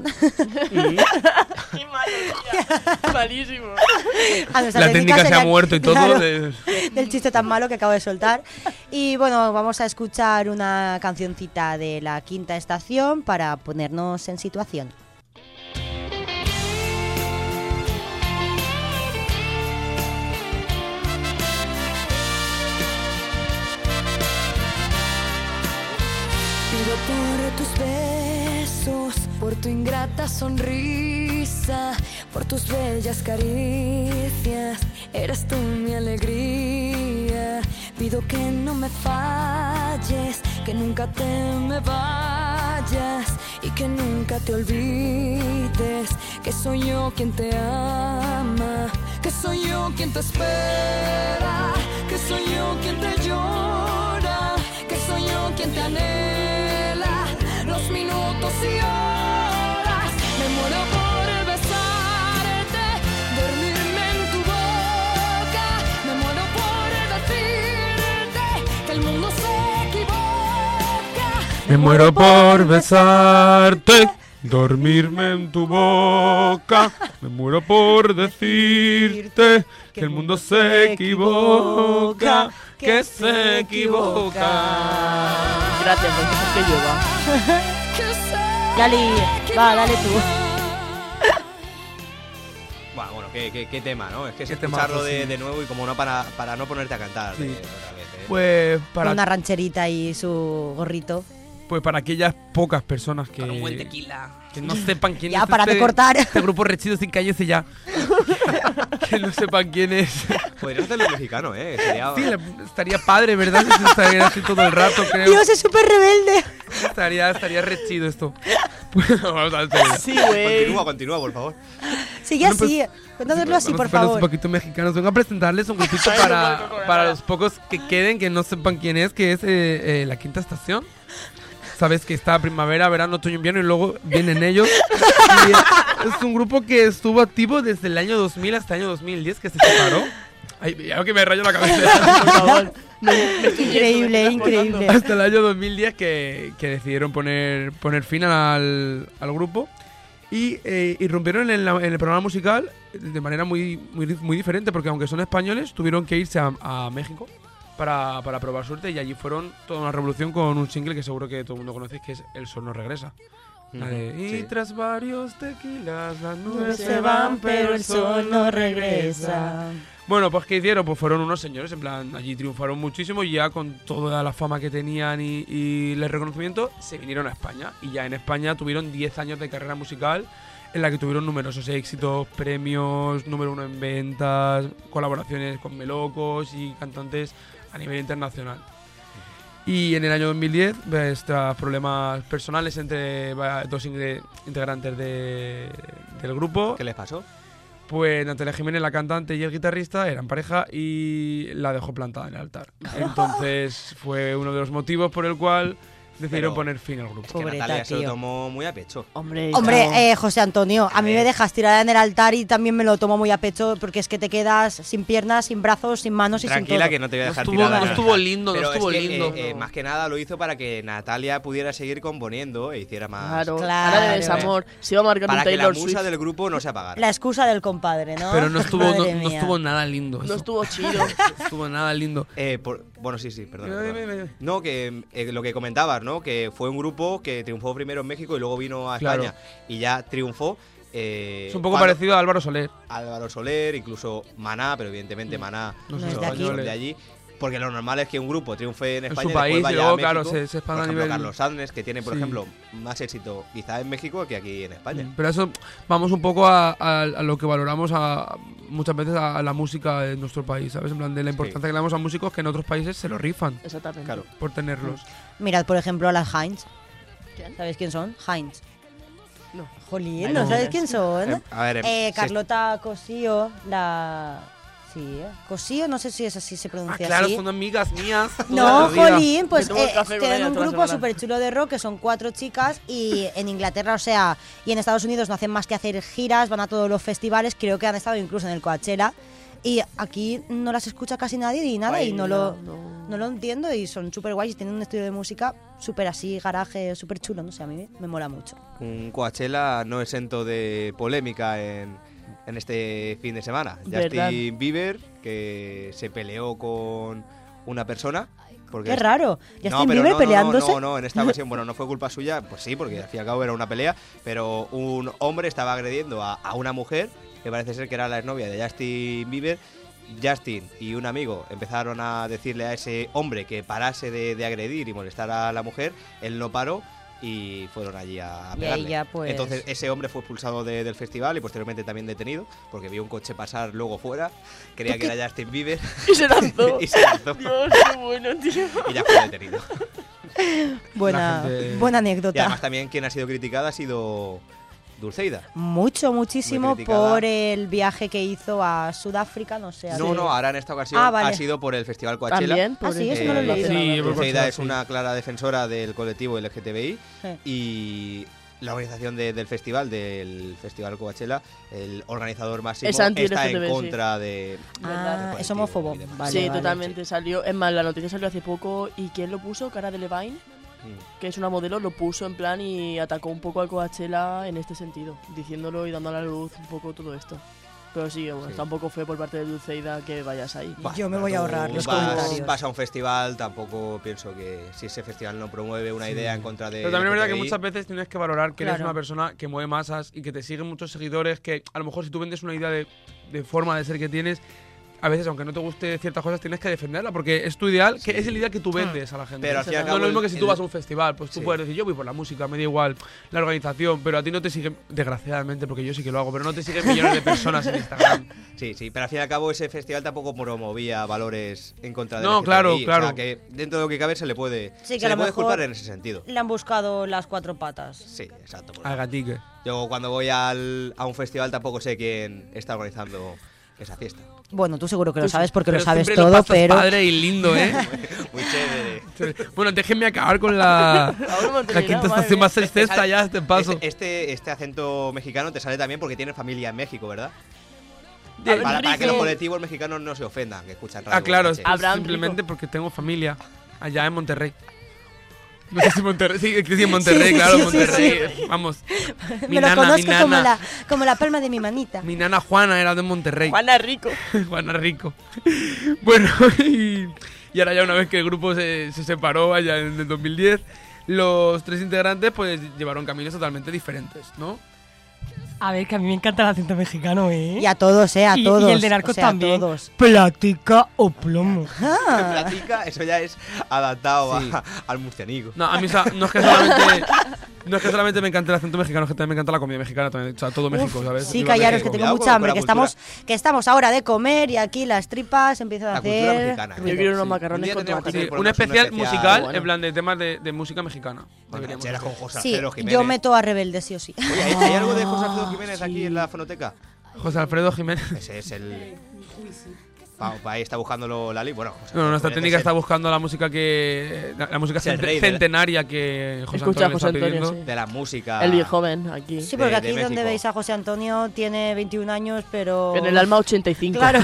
Qué malo, tía. Malísimo. A nuestra La técnica se ha sería- muerto y todo. claro, de- del chiste tan malo que acabo de soltar. Y bueno, vamos a escuchar una cancioncita de La Quinta Estación para ponernos en situación. Pido por tus besos, por tu ingrata sonrisa, por tus bellas caricias, eres tú mi alegría. Pido que no me falles, que nunca te me vayas y que nunca te olvides que soy yo quien te ama, que soy yo quien te espera, que soy yo quien te llora, que soy yo quien te anhela los minutos y horas. Me muero por besarte, dormirme en tu boca. Me muero por decirte que el mundo se equivoca. Me muero por besarte, dormirme en tu boca. Me muero por decirte que el mundo se equivoca, que se equivoca. Gracias, porque es el que lleva. Gali, va, dale tú. Bueno, bueno, qué, qué- qué tema, ¿no? Es que es Qué escucharlo temazo, de, sí. de nuevo y como no para, para no ponerte a cantar Sí. de- otra vez, ¿eh? Pues para, Una rancherita y su gorrito. pues para aquellas pocas personas que, que no sepan quién Ya, es para de este, cortar. este grupo Rechido sin cállese ya. Que no sepan quién es. Podrías hacerlo mexicano, ¿eh? Sería... Sí, le- estaría padre, ¿verdad? Si se estaría así todo el rato, creo. Dios, es súper rebelde. Estaría, estaría re chido esto. Pues, vamos a ver. Sí, güey. Continúa, continúa, por favor. Sigue Bueno, pues- así. Cuéntanoslo así, Vamos por a ponernos favor. un poquito mexicanos. Vengo a presentarles un grupito Ay, no puedo para, con la para cara. los pocos que queden, que no sepan quién es, que es eh, eh, La Quinta Estación. Sabes que está primavera, verano, otoño, invierno y luego vienen ellos. Y, eh, es un grupo que estuvo activo desde el año dos mil hasta el año dos mil diez, que se separó. Ay, ya que me rayo la cabeza. Por favor. Me, me estoy yendo, Increíble, me estás increíble. cortando. Hasta el año dos mil diez que, que decidieron poner, poner fin al, al grupo y eh, irrumpieron en, la- en el programa musical de manera muy, muy, muy diferente, porque aunque son españoles, tuvieron que irse a, a México para, para probar suerte y allí fueron toda una revolución con un single que seguro que todo el mundo conoce, que es El Sol no regresa. La de, Ujú, y sí. tras varios tequilas las nubes Nubes se van pero el sol no regresa. Bueno, pues ¿qué hicieron? Pues fueron unos señores, en plan, allí triunfaron muchísimo y ya con toda la fama que tenían y, y el reconocimiento, se vinieron a España. Y ya en España tuvieron diez años de carrera musical en la que tuvieron numerosos éxitos, premios, número uno en ventas, colaboraciones con melocos y cantantes a nivel internacional. Y en el año dos mil diez, pues, tras problemas personales entre va, dos ingre- integrantes de- del grupo, ¿Qué les pasó? pues Natalia Jiménez, la cantante, y el guitarrista eran pareja y la dejó plantada en el altar. Entonces fue uno de los motivos por el cual decidieron Pero- poner fin al grupo. Que Pobreta, Natalia se lo tío. tomó muy a pecho. Hombre, Hombre, claro. eh, José Antonio, a mí me ver. dejas tirada en el altar y también me lo tomo muy a pecho porque es que te quedas sin piernas, sin brazos, sin manos y sin Tranquila todo. que no te voy a No dejar estuvo- tirada. no en el estuvo altar. lindo, no Pero estuvo es que, lindo. eh, eh, más que nada lo hizo para que Natalia pudiera seguir componiendo e hiciera más... Claro, Claro. ahora de desamor. Se iba a marcar Para un que la Taylor musa Swift. del grupo no se apagara. La excusa del compadre, ¿no? Pero no estuvo, no, Madre no mía. estuvo nada lindo. No eso. estuvo chido. No estuvo nada lindo. Eh, por- bueno, sí, sí, perdón. Dime, perdón. dime, dime. No, que eh, lo que comentabas, ¿no? Que fue un grupo que triunfó primero en México y luego vino a Claro. España y ya triunfó. eh, Es un poco cuando- parecido a Álvaro Soler. Álvaro Soler, incluso Maná, pero evidentemente Maná No No son es de aquí. son de allí. Porque lo normal es que un grupo triunfe en En España su y después país y vaya luego, a claro, México. se- se expanda Por a ejemplo, nivel- Carlos Sánchez, que tiene, por Sí. ejemplo, más éxito quizá en México que aquí en España. Pero eso vamos un poco a, a- a lo que valoramos a, muchas veces a, a la música de nuestro país, ¿sabes? En plan de la importancia que le damos a músicos que en otros países se lo rifan Exactamente. Claro. por tenerlos. Mirad, por ejemplo, a las Heinz. ¿Quién? ¿Sabéis quién son? Heinz. No. Jolín, Ay, ¿no no. sabes quién son? Eh, a ver, Eh, si- Carlota Cosío, la... Sí, ¿eh? Cosío, no sé si es así, se Ah, pronuncia claro, así. son amigas mías. toda No, la vida. jolín, pues Me tomo eh, café con tienen ella un toda la grupo semana. súper chulo de rock que son cuatro chicas y en Inglaterra, o sea, y en Estados Unidos no hacen más que hacer giras, van a todos los festivales, creo que han estado incluso en el Coachella y aquí no las escucha casi nadie y nada y no lo, no. no lo entiendo y son súper guays y tienen un estilo de música súper así, garaje, súper chulo, no sé, a mí me mola mucho. un Coachella no exento de polémica en, en este fin de semana. ¿Verdad? Justin Bieber, que se peleó con una persona. Porque Qué raro, Justin no, pero Bieber no, no, peleándose. No, no, no, en esta ocasión, bueno, no fue culpa suya, pues sí, porque al fin y al cabo era una pelea, pero un hombre estaba agrediendo a, a una mujer, que parece ser que era la exnovia de Justin Bieber. Justin y un amigo empezaron a decirle a ese hombre que parase de, de agredir y molestar a la mujer, él no paró y fueron allí a, a Y pegarle. ella, pues- Entonces ese hombre fue expulsado de- del festival y posteriormente también detenido, porque vio un coche pasar luego fuera, creía que era Justin Bieber Y se lanzó. y se lanzó Dios, qué bueno, tío. y ya fue detenido. Buena, La gente- buena Y anécdota. además también quien ha sido criticada ha sido Dulceida. Mucho, muchísimo Muy criticada. por el viaje que hizo a Sudáfrica, no sé. a No, qué- no, ahora en esta ocasión Ah, vale. ha sido por el Festival Coachella. También, Ah, sí, eso no lo he Eh, leído. Sí, por Dulceida Coachella, es sí. una clara defensora del colectivo L G T B I Sí. y la organización de- del festival, del Festival Coachella, el organizador máximo Es anti-L G está T B I, en sí. contra de... Ah, del es colectivo homófobo. y demás. Vale, sí, vale. totalmente. Salió. Es más, la noticia salió hace poco. ¿Y quién lo puso? Cara de Levine, Mm. que es una modelo, lo puso en plan y atacó un poco al Coachella en este sentido, diciéndolo y dando a la luz un poco todo esto. Pero sí, bueno, Sí. tampoco fue por parte de Dulceida que vayas ahí. Bah, Yo me pero voy a tú ahorrar los vas, comentarios. Vas a un festival, tampoco pienso que si ese festival no promueve una idea en contra de... Pero también es verdad que L G T B I, muchas veces tienes que valorar que eres Claro. una persona que mueve masas y que te siguen muchos seguidores, que a lo mejor si tú vendes una idea de, de forma de ser que tienes, a veces aunque no te guste ciertas cosas tienes que defenderla porque es tu ideal, que Sí. es el ideal que tú vendes a la gente. Pero al fin y al no cabo es lo mismo el- que si tú el- vas a un festival, pues tú Sí. puedes decir yo voy por la música, me da igual la organización, pero a ti no te siguen, desgraciadamente, porque yo sí que lo hago, pero no te siguen millones de personas en Instagram. Sí, sí, pero al fin y al cabo ese festival tampoco promovía valores en contra de No, L G T B I, claro, o sea, claro. que dentro de lo que cabe se le puede, Sí, que se a le lo puede mejor- culpar en ese sentido. Le han buscado las cuatro patas. Sí, exacto. por Al ejemplo. gatique. Yo cuando voy al, a un festival tampoco sé quién está organizando esa fiesta. Bueno, tú seguro que lo Tú sabes sí, porque lo pero sabes siempre todo, pasas pero... padre y lindo, ¿eh? Muy chévere. Bueno, déjenme acabar con la, Aún no hemos la terminado, quinta madre estación mía. más sexta ya, este paso. Este, este, este acento mexicano te sale también porque tienes familia en México, ¿verdad? A ver, Para, para que Rico. los colectivos mexicanos no se ofendan, que escuchan radio. Ah, claro, es H. pues Abraham simplemente Rico. porque tengo familia allá en Monterrey. No sé si Monterrey, sí, que sí, en Monterrey, Sí, claro, sí, sí, Monterrey. Vamos. Mi Me lo nana, mi conozco como nana, la, como la palma de mi manita. mi nana Juana era de Monterrey. Juana Rico. Juana Rico. Bueno, y, y Y ahora ya una vez que el grupo se, se separó allá en el dos mil diez, los tres integrantes pues llevaron caminos totalmente diferentes, ¿no? A ver, que a mí me encanta el acento mexicano, ¿eh? Y a todos, ¿eh? A Y- todos. Y el de Narcos o sea, a también. todos. Platica o plomo. Ah. Platica, eso ya es adaptado Sí. a- al murcianigo. No, a mí sa- no es que solamente no es que solamente me encanta el acento mexicano, es que también me encanta la comida mexicana también, o sea, todo México, ¿sabes? Sí, Viva callaros, México. que tengo Cuidado mucha con- hambre, con que la cultura. estamos, que estamos ahora de comer y aquí las tripas empiezan a La cultura hacer mexicana. Yo ruido. quiero unos Sí. Un macarrones día con tendríamos que tomate. Sí, hacer por un lo menos un especial especial, musical bueno. en plan de temas de, de música mexicana. Bueno, Deberíamos rancheras hacer. con José Sí, Alfredo Jiménez. yo meto a Rebelde, sí o sí. Oye, ¿hay, hay algo de José Alfredo Jiménez aquí en la fonoteca? José Alfredo Jiménez. Ese es el... Vamos, ahí está buscándolo Lali. Bueno, José No, nuestra Jiménez técnica es está buscando la música que la, la música Es el cent- rey de la- centenaria que José Escucha a Antonio José está Antonio, pidiendo. sí. el de la música. El viejo joven, aquí. Sí, porque de- aquí de donde México. veis a José Antonio tiene veintiún años, pero... En el alma ochenta y cinco. Claro.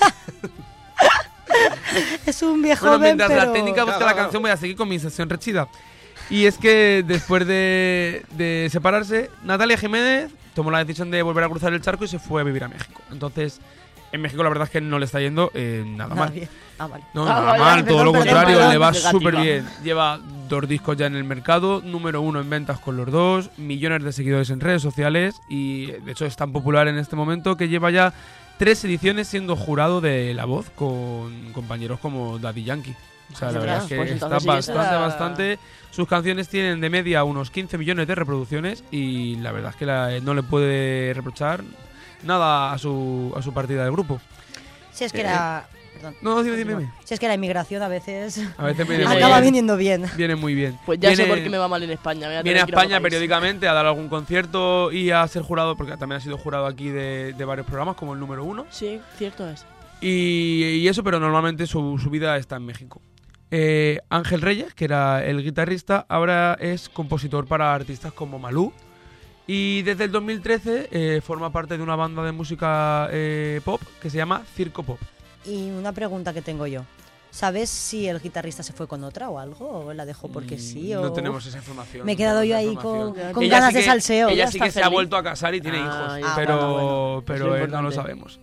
Es un viejo Bueno, joven, mientras pero... la técnica busca Claro, la claro. canción, voy a seguir con mi sesión rechida. Y es que después de, de separarse, Natalia Jiménez tomó la decisión de volver a cruzar el charco y se fue a vivir a México. Entonces, en México la verdad es que no le está yendo eh, nada Nada mal. bien. Ah, vale. No, Ah, nada vale, mal, vale, todo perdón, lo perdón, contrario, perdón. le va Negativa. súper bien. Lleva dos discos ya en el mercado, número uno en ventas con los dos, millones de seguidores en redes sociales y de hecho es tan popular en este momento que lleva ya tres ediciones siendo jurado de La Voz con compañeros como Daddy Yankee. O sea, la Ostras, verdad es que pues está entonces sí, bastante, esa- bastante. Sus canciones tienen de media unos quince millones de reproducciones y la verdad es que la- no le puede reprochar nada a su, a su partida del grupo. Si es que la... Perdón. No, dime, dime. dime. Si es que la inmigración a veces A veces viene, Viene acaba bien. viniendo bien. viene muy bien. Pues ya sé Viene- por qué me va mal en España. voy a Viene a tener que ir otro España país. periódicamente a dar algún concierto y a ser jurado, porque también ha sido jurado aquí de, de varios programas, como el número uno. Sí, cierto es. Y, y eso, pero normalmente su, su vida está en México. Eh, Ángel Reyes, que era el guitarrista, ahora es compositor para artistas como Malú. Y desde el dos mil trece eh, forma parte de una banda de música eh, pop que se llama Circo Pop. Y una pregunta que tengo yo. ¿Sabes si el guitarrista se fue con otra o algo? ¿O la dejó porque sí? Mm, O... No tenemos esa información. Me he no quedado tenemos yo esa ahí con, información. con Ella ganas sí de que- salseo. Ella Ya sí está que se ha feliz. vuelto a casar y tiene Ah, hijos, ya. pero, Ah, bueno, bueno. pero Es lo él no lo importante. sabemos.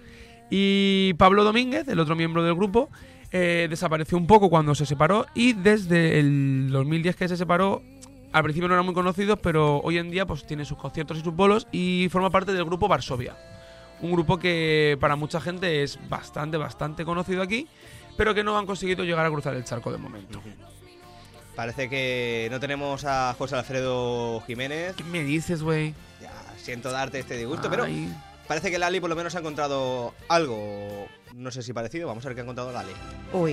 Y Pablo Domínguez, el otro miembro del grupo, eh, desapareció un poco cuando se separó y desde el dos mil diez que se separó, al principio no eran muy conocidos, pero hoy en día pues tiene sus conciertos y sus bolos y forma parte del grupo Varsovia. Un grupo que para mucha gente es bastante, bastante conocido aquí, pero que no han conseguido llegar a cruzar el charco de momento. Parece que no tenemos a José Alfredo Jiménez. ¿Qué me dices, güey? Ya, siento darte este disgusto, pero Ay. parece que Lali por lo menos ha encontrado algo, no sé si parecido. Vamos a ver qué ha encontrado Lali. Uy.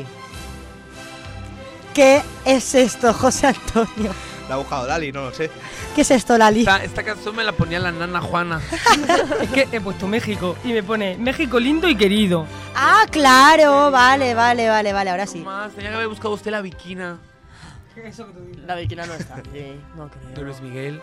¿Qué es esto, José Antonio? La ha buscado Lali, no lo sé. ¿Qué es esto, Lali? Esta, esta canción me la ponía la nana Juana. Es que he puesto México y me pone México lindo y querido. Ah, claro, vale, vale, vale, vale, ahora sí. Más, tenía que haber buscado usted la Bikina La Bikina no está aquí. No de creo. Luis Miguel.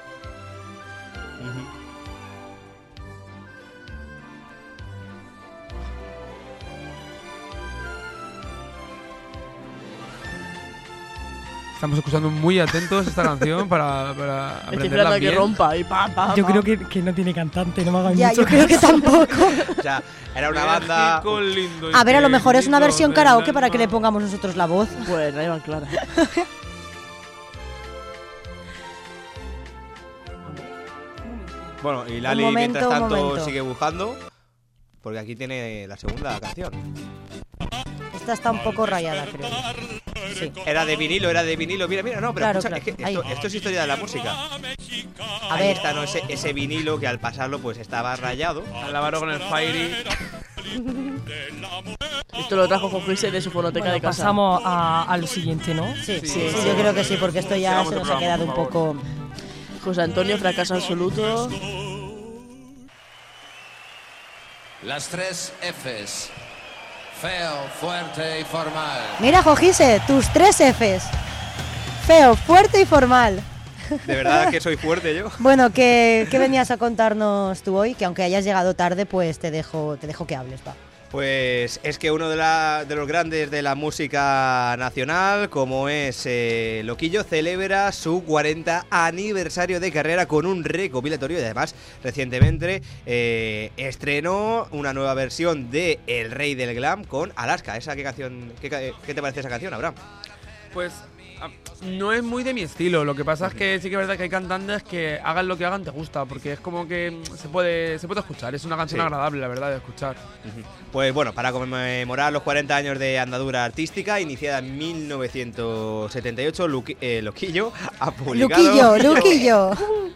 Estamos escuchando muy atentos esta canción para, para Estoy aprenderla esperando a que bien. rompa y pa, pa, Yo pa. creo que, que no tiene cantante, no me hagan Ya, mucho yo creo que caso. tampoco. O sea, era una banda. México lindo y A ver, a lo mejor es una querido versión del karaoke para que le alma. pongamos nosotros la voz. Bueno, ahí va clara. Bueno, y Lali momento, mientras un tanto momento. sigue buscando. Porque aquí tiene la segunda canción. Esta está un poco rayada, creo. Sí. Era de vinilo, era de vinilo. Mira, mira, no, pero Claro, escucha, claro. es que esto, Ahí. esto es historia de la música. A Ahí ver, está, ¿no? Ese, ese vinilo que al pasarlo pues estaba rayado. Al lavaro con el Fairy. Esto lo trajo con Luis de su fonoteca Bueno, de casa. pasamos a, a lo siguiente, ¿no? sí, sí, sí, sí, sí. yo creo que sí, porque esto ya Sigamos se el nos ha programa, quedado un por favor. poco... José Antonio, fracaso absoluto. Las tres Fs. Feo, fuerte y formal. Mira, Jojise, tus tres Fs. Feo, fuerte y formal. De verdad que soy fuerte yo. Bueno, ¿qué, qué venías a contarnos tú hoy? Que aunque hayas llegado tarde, pues te dejo, te dejo que hables, va. Pues es que uno de, la, de los grandes de la música nacional, como es eh, Loquillo, celebra su cuarenta aniversario de carrera con un recopilatorio y además recientemente eh, estrenó una nueva versión de El Rey del Glam con Alaska. ¿Esa qué canción? ¿Qué, qué te parece esa canción, Abraham? Pues a- no es muy de mi estilo. Lo que pasa es que sí que es verdad que hay cantantes que hagan lo que hagan te gusta, porque es como que mm, se puede se puede escuchar. Es una canción Sí. agradable, la verdad, de escuchar. Ujú. Pues bueno, para conmemorar los cuarenta años de andadura artística, iniciada en mil novecientos setenta y ocho, Luqui- eh, Loquillo ha publicado Luquillo, Luquillo.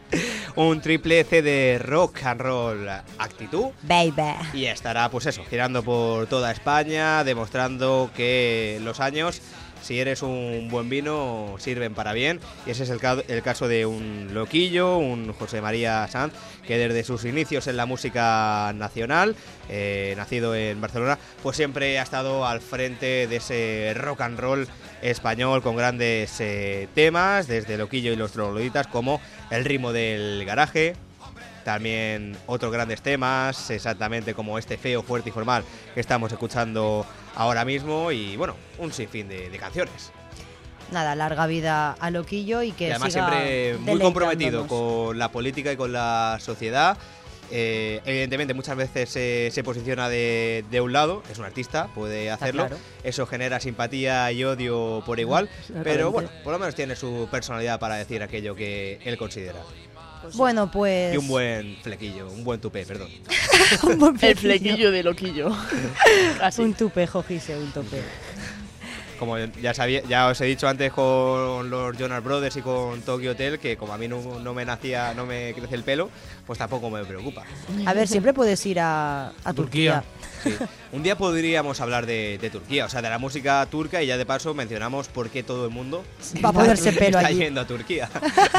un triple C de rock and roll, Actitud, Baby. y estará, pues eso, girando por toda España, demostrando que los años, si eres un buen vino, sirven para bien. Y ese es el, ca- el caso de un Loquillo, un José María Sanz, que desde sus inicios en la música nacional, eh, nacido en Barcelona, pues siempre ha estado al frente de ese rock and roll español con grandes eh, temas, desde Loquillo y los Trogloditas, como El ritmo del garaje. También otros grandes temas, exactamente como este Feo, fuerte y formal que estamos escuchando ahora mismo. Y bueno, un sinfín de, de canciones. Nada, larga vida a Loquillo y que Y además siga siempre muy comprometido deleitándonos. con la política y con la sociedad. Eh, evidentemente muchas veces eh, se posiciona de, de un lado, es un artista, puede hacerlo. claro. Eso genera simpatía y odio por igual. Pero Exactamente. bueno, por lo menos tiene su personalidad para decir aquello que él considera. Bueno, pues... Y un buen flequillo, un buen tupé, perdón. un buen El flequillo de Loquillo. Casi. Un tupe, Jojise, un tupe. Como ya sabía, ya os he dicho antes con los Jonas Brothers y con Tokyo Hotel, que como a mí no, no me nacía, no me crece el pelo, pues tampoco me preocupa. A ver, siempre puedes ir a, a Turquía. Turquía. Sí. Un día podríamos hablar de, de Turquía, o sea, de la música turca, y ya de paso mencionamos por qué todo el mundo Va a ponerse pelo está allí. yendo a Turquía.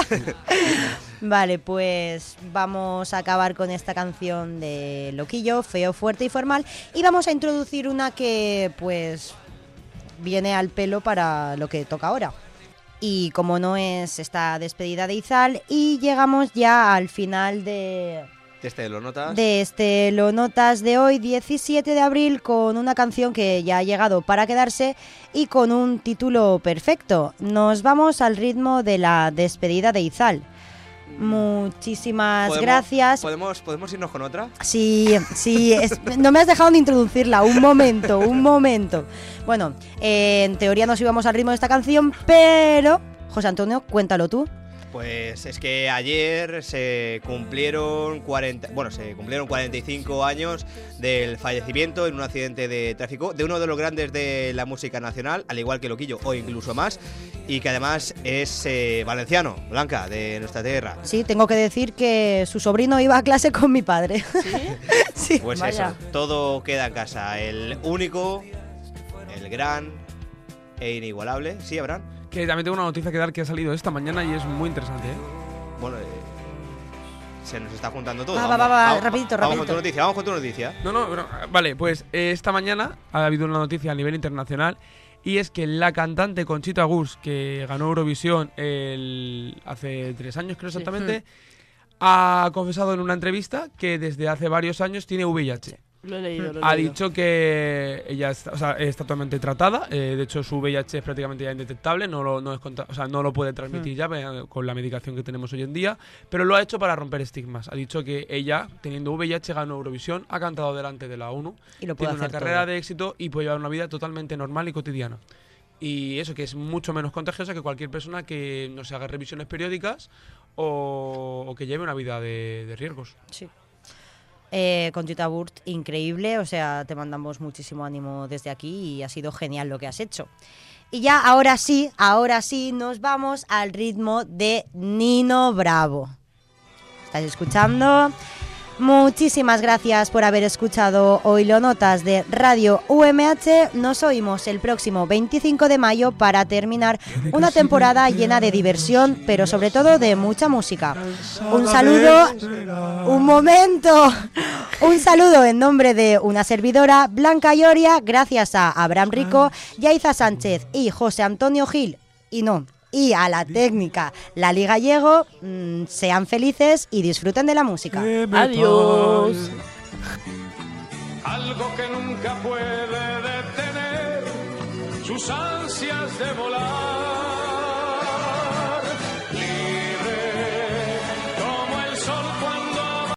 Vale, pues vamos a acabar con esta canción de Loquillo, Feo, fuerte y formal. Y vamos a introducir una que, pues, viene al pelo para lo que toca ahora. Y como no es esta despedida de Izal, y llegamos ya al final de, Este lo notas. de este Lo Notas de hoy, diecisiete de abril, con una canción que ya ha llegado para quedarse y con un título perfecto. Nos vamos al ritmo de la despedida de Izal. Muchísimas ¿Podemos- gracias. ¿podemos, ¿Podemos irnos con otra? Sí, sí, es- no me has dejado de introducirla. Un momento, un momento. Bueno, eh, en teoría nos íbamos al ritmo de esta canción, pero... José Antonio, cuéntalo tú. Pues es que ayer se cumplieron cuarenta, bueno, se cumplieron cuarenta y cinco años del fallecimiento en un accidente de tráfico de uno de los grandes de la música nacional, al igual que Loquillo o incluso más, y que además es eh, valenciano, Blanca, de nuestra tierra. Sí, tengo que decir que su sobrino iba a clase con mi padre. Sí. Pues Vaya. eso, todo queda en casa. El único, el gran e inigualable. Sí, Abraham. Que también tengo una noticia que dar que ha salido esta mañana y es muy interesante, ¿eh? Bueno, eh, se nos está juntando todo. Va, va, va, va, rapidito, vamos rapidito. con tu noticia, vamos con tu noticia. No, no, no, vale, pues eh, esta mañana ha habido una noticia a nivel internacional y es que la cantante Conchita Wurst, que ganó Eurovisión el, hace tres años creo exactamente, ha confesado en una entrevista que desde hace varios años tiene V I H. Lo he leído, lo he Ha leído. dicho que ella está, o sea, está totalmente tratada, eh, de hecho su V I H es prácticamente ya indetectable, no lo, no es contra- o sea, no lo puede transmitir ya eh, con la medicación que tenemos hoy en día, pero lo ha hecho para romper estigmas. Ha dicho que ella, teniendo V I H, ganó Eurovisión, ha cantado delante de la ONU, Y lo puede tiene una hacer carrera todo. de éxito y puede llevar una vida totalmente normal y cotidiana. Y eso, que es mucho menos contagiosa que cualquier persona que no se haga revisiones periódicas o, o que lleve una vida de, de riesgos. Sí. Eh, Conchita Wurst, increíble, o sea, te mandamos muchísimo ánimo desde aquí y ha sido genial lo que has hecho. Y ya, ahora sí, ahora sí, nos vamos al ritmo de Nino Bravo. ¿Estáis escuchando? Muchísimas gracias por haber escuchado hoy Lo Notas de Radio U M H. Nos oímos el próximo veinticinco de mayo para terminar una temporada llena de diversión, pero sobre todo de mucha música. Un saludo, un momento, un saludo en nombre de una servidora, Blanca Lloria, gracias a Abraham Rico, Yaiza Sánchez y José Antonio Gil. Y no, y a la técnica Lali Gallego. Mmm, sean felices y disfruten de la música. Adiós. Algo que nunca sus ansias de volar.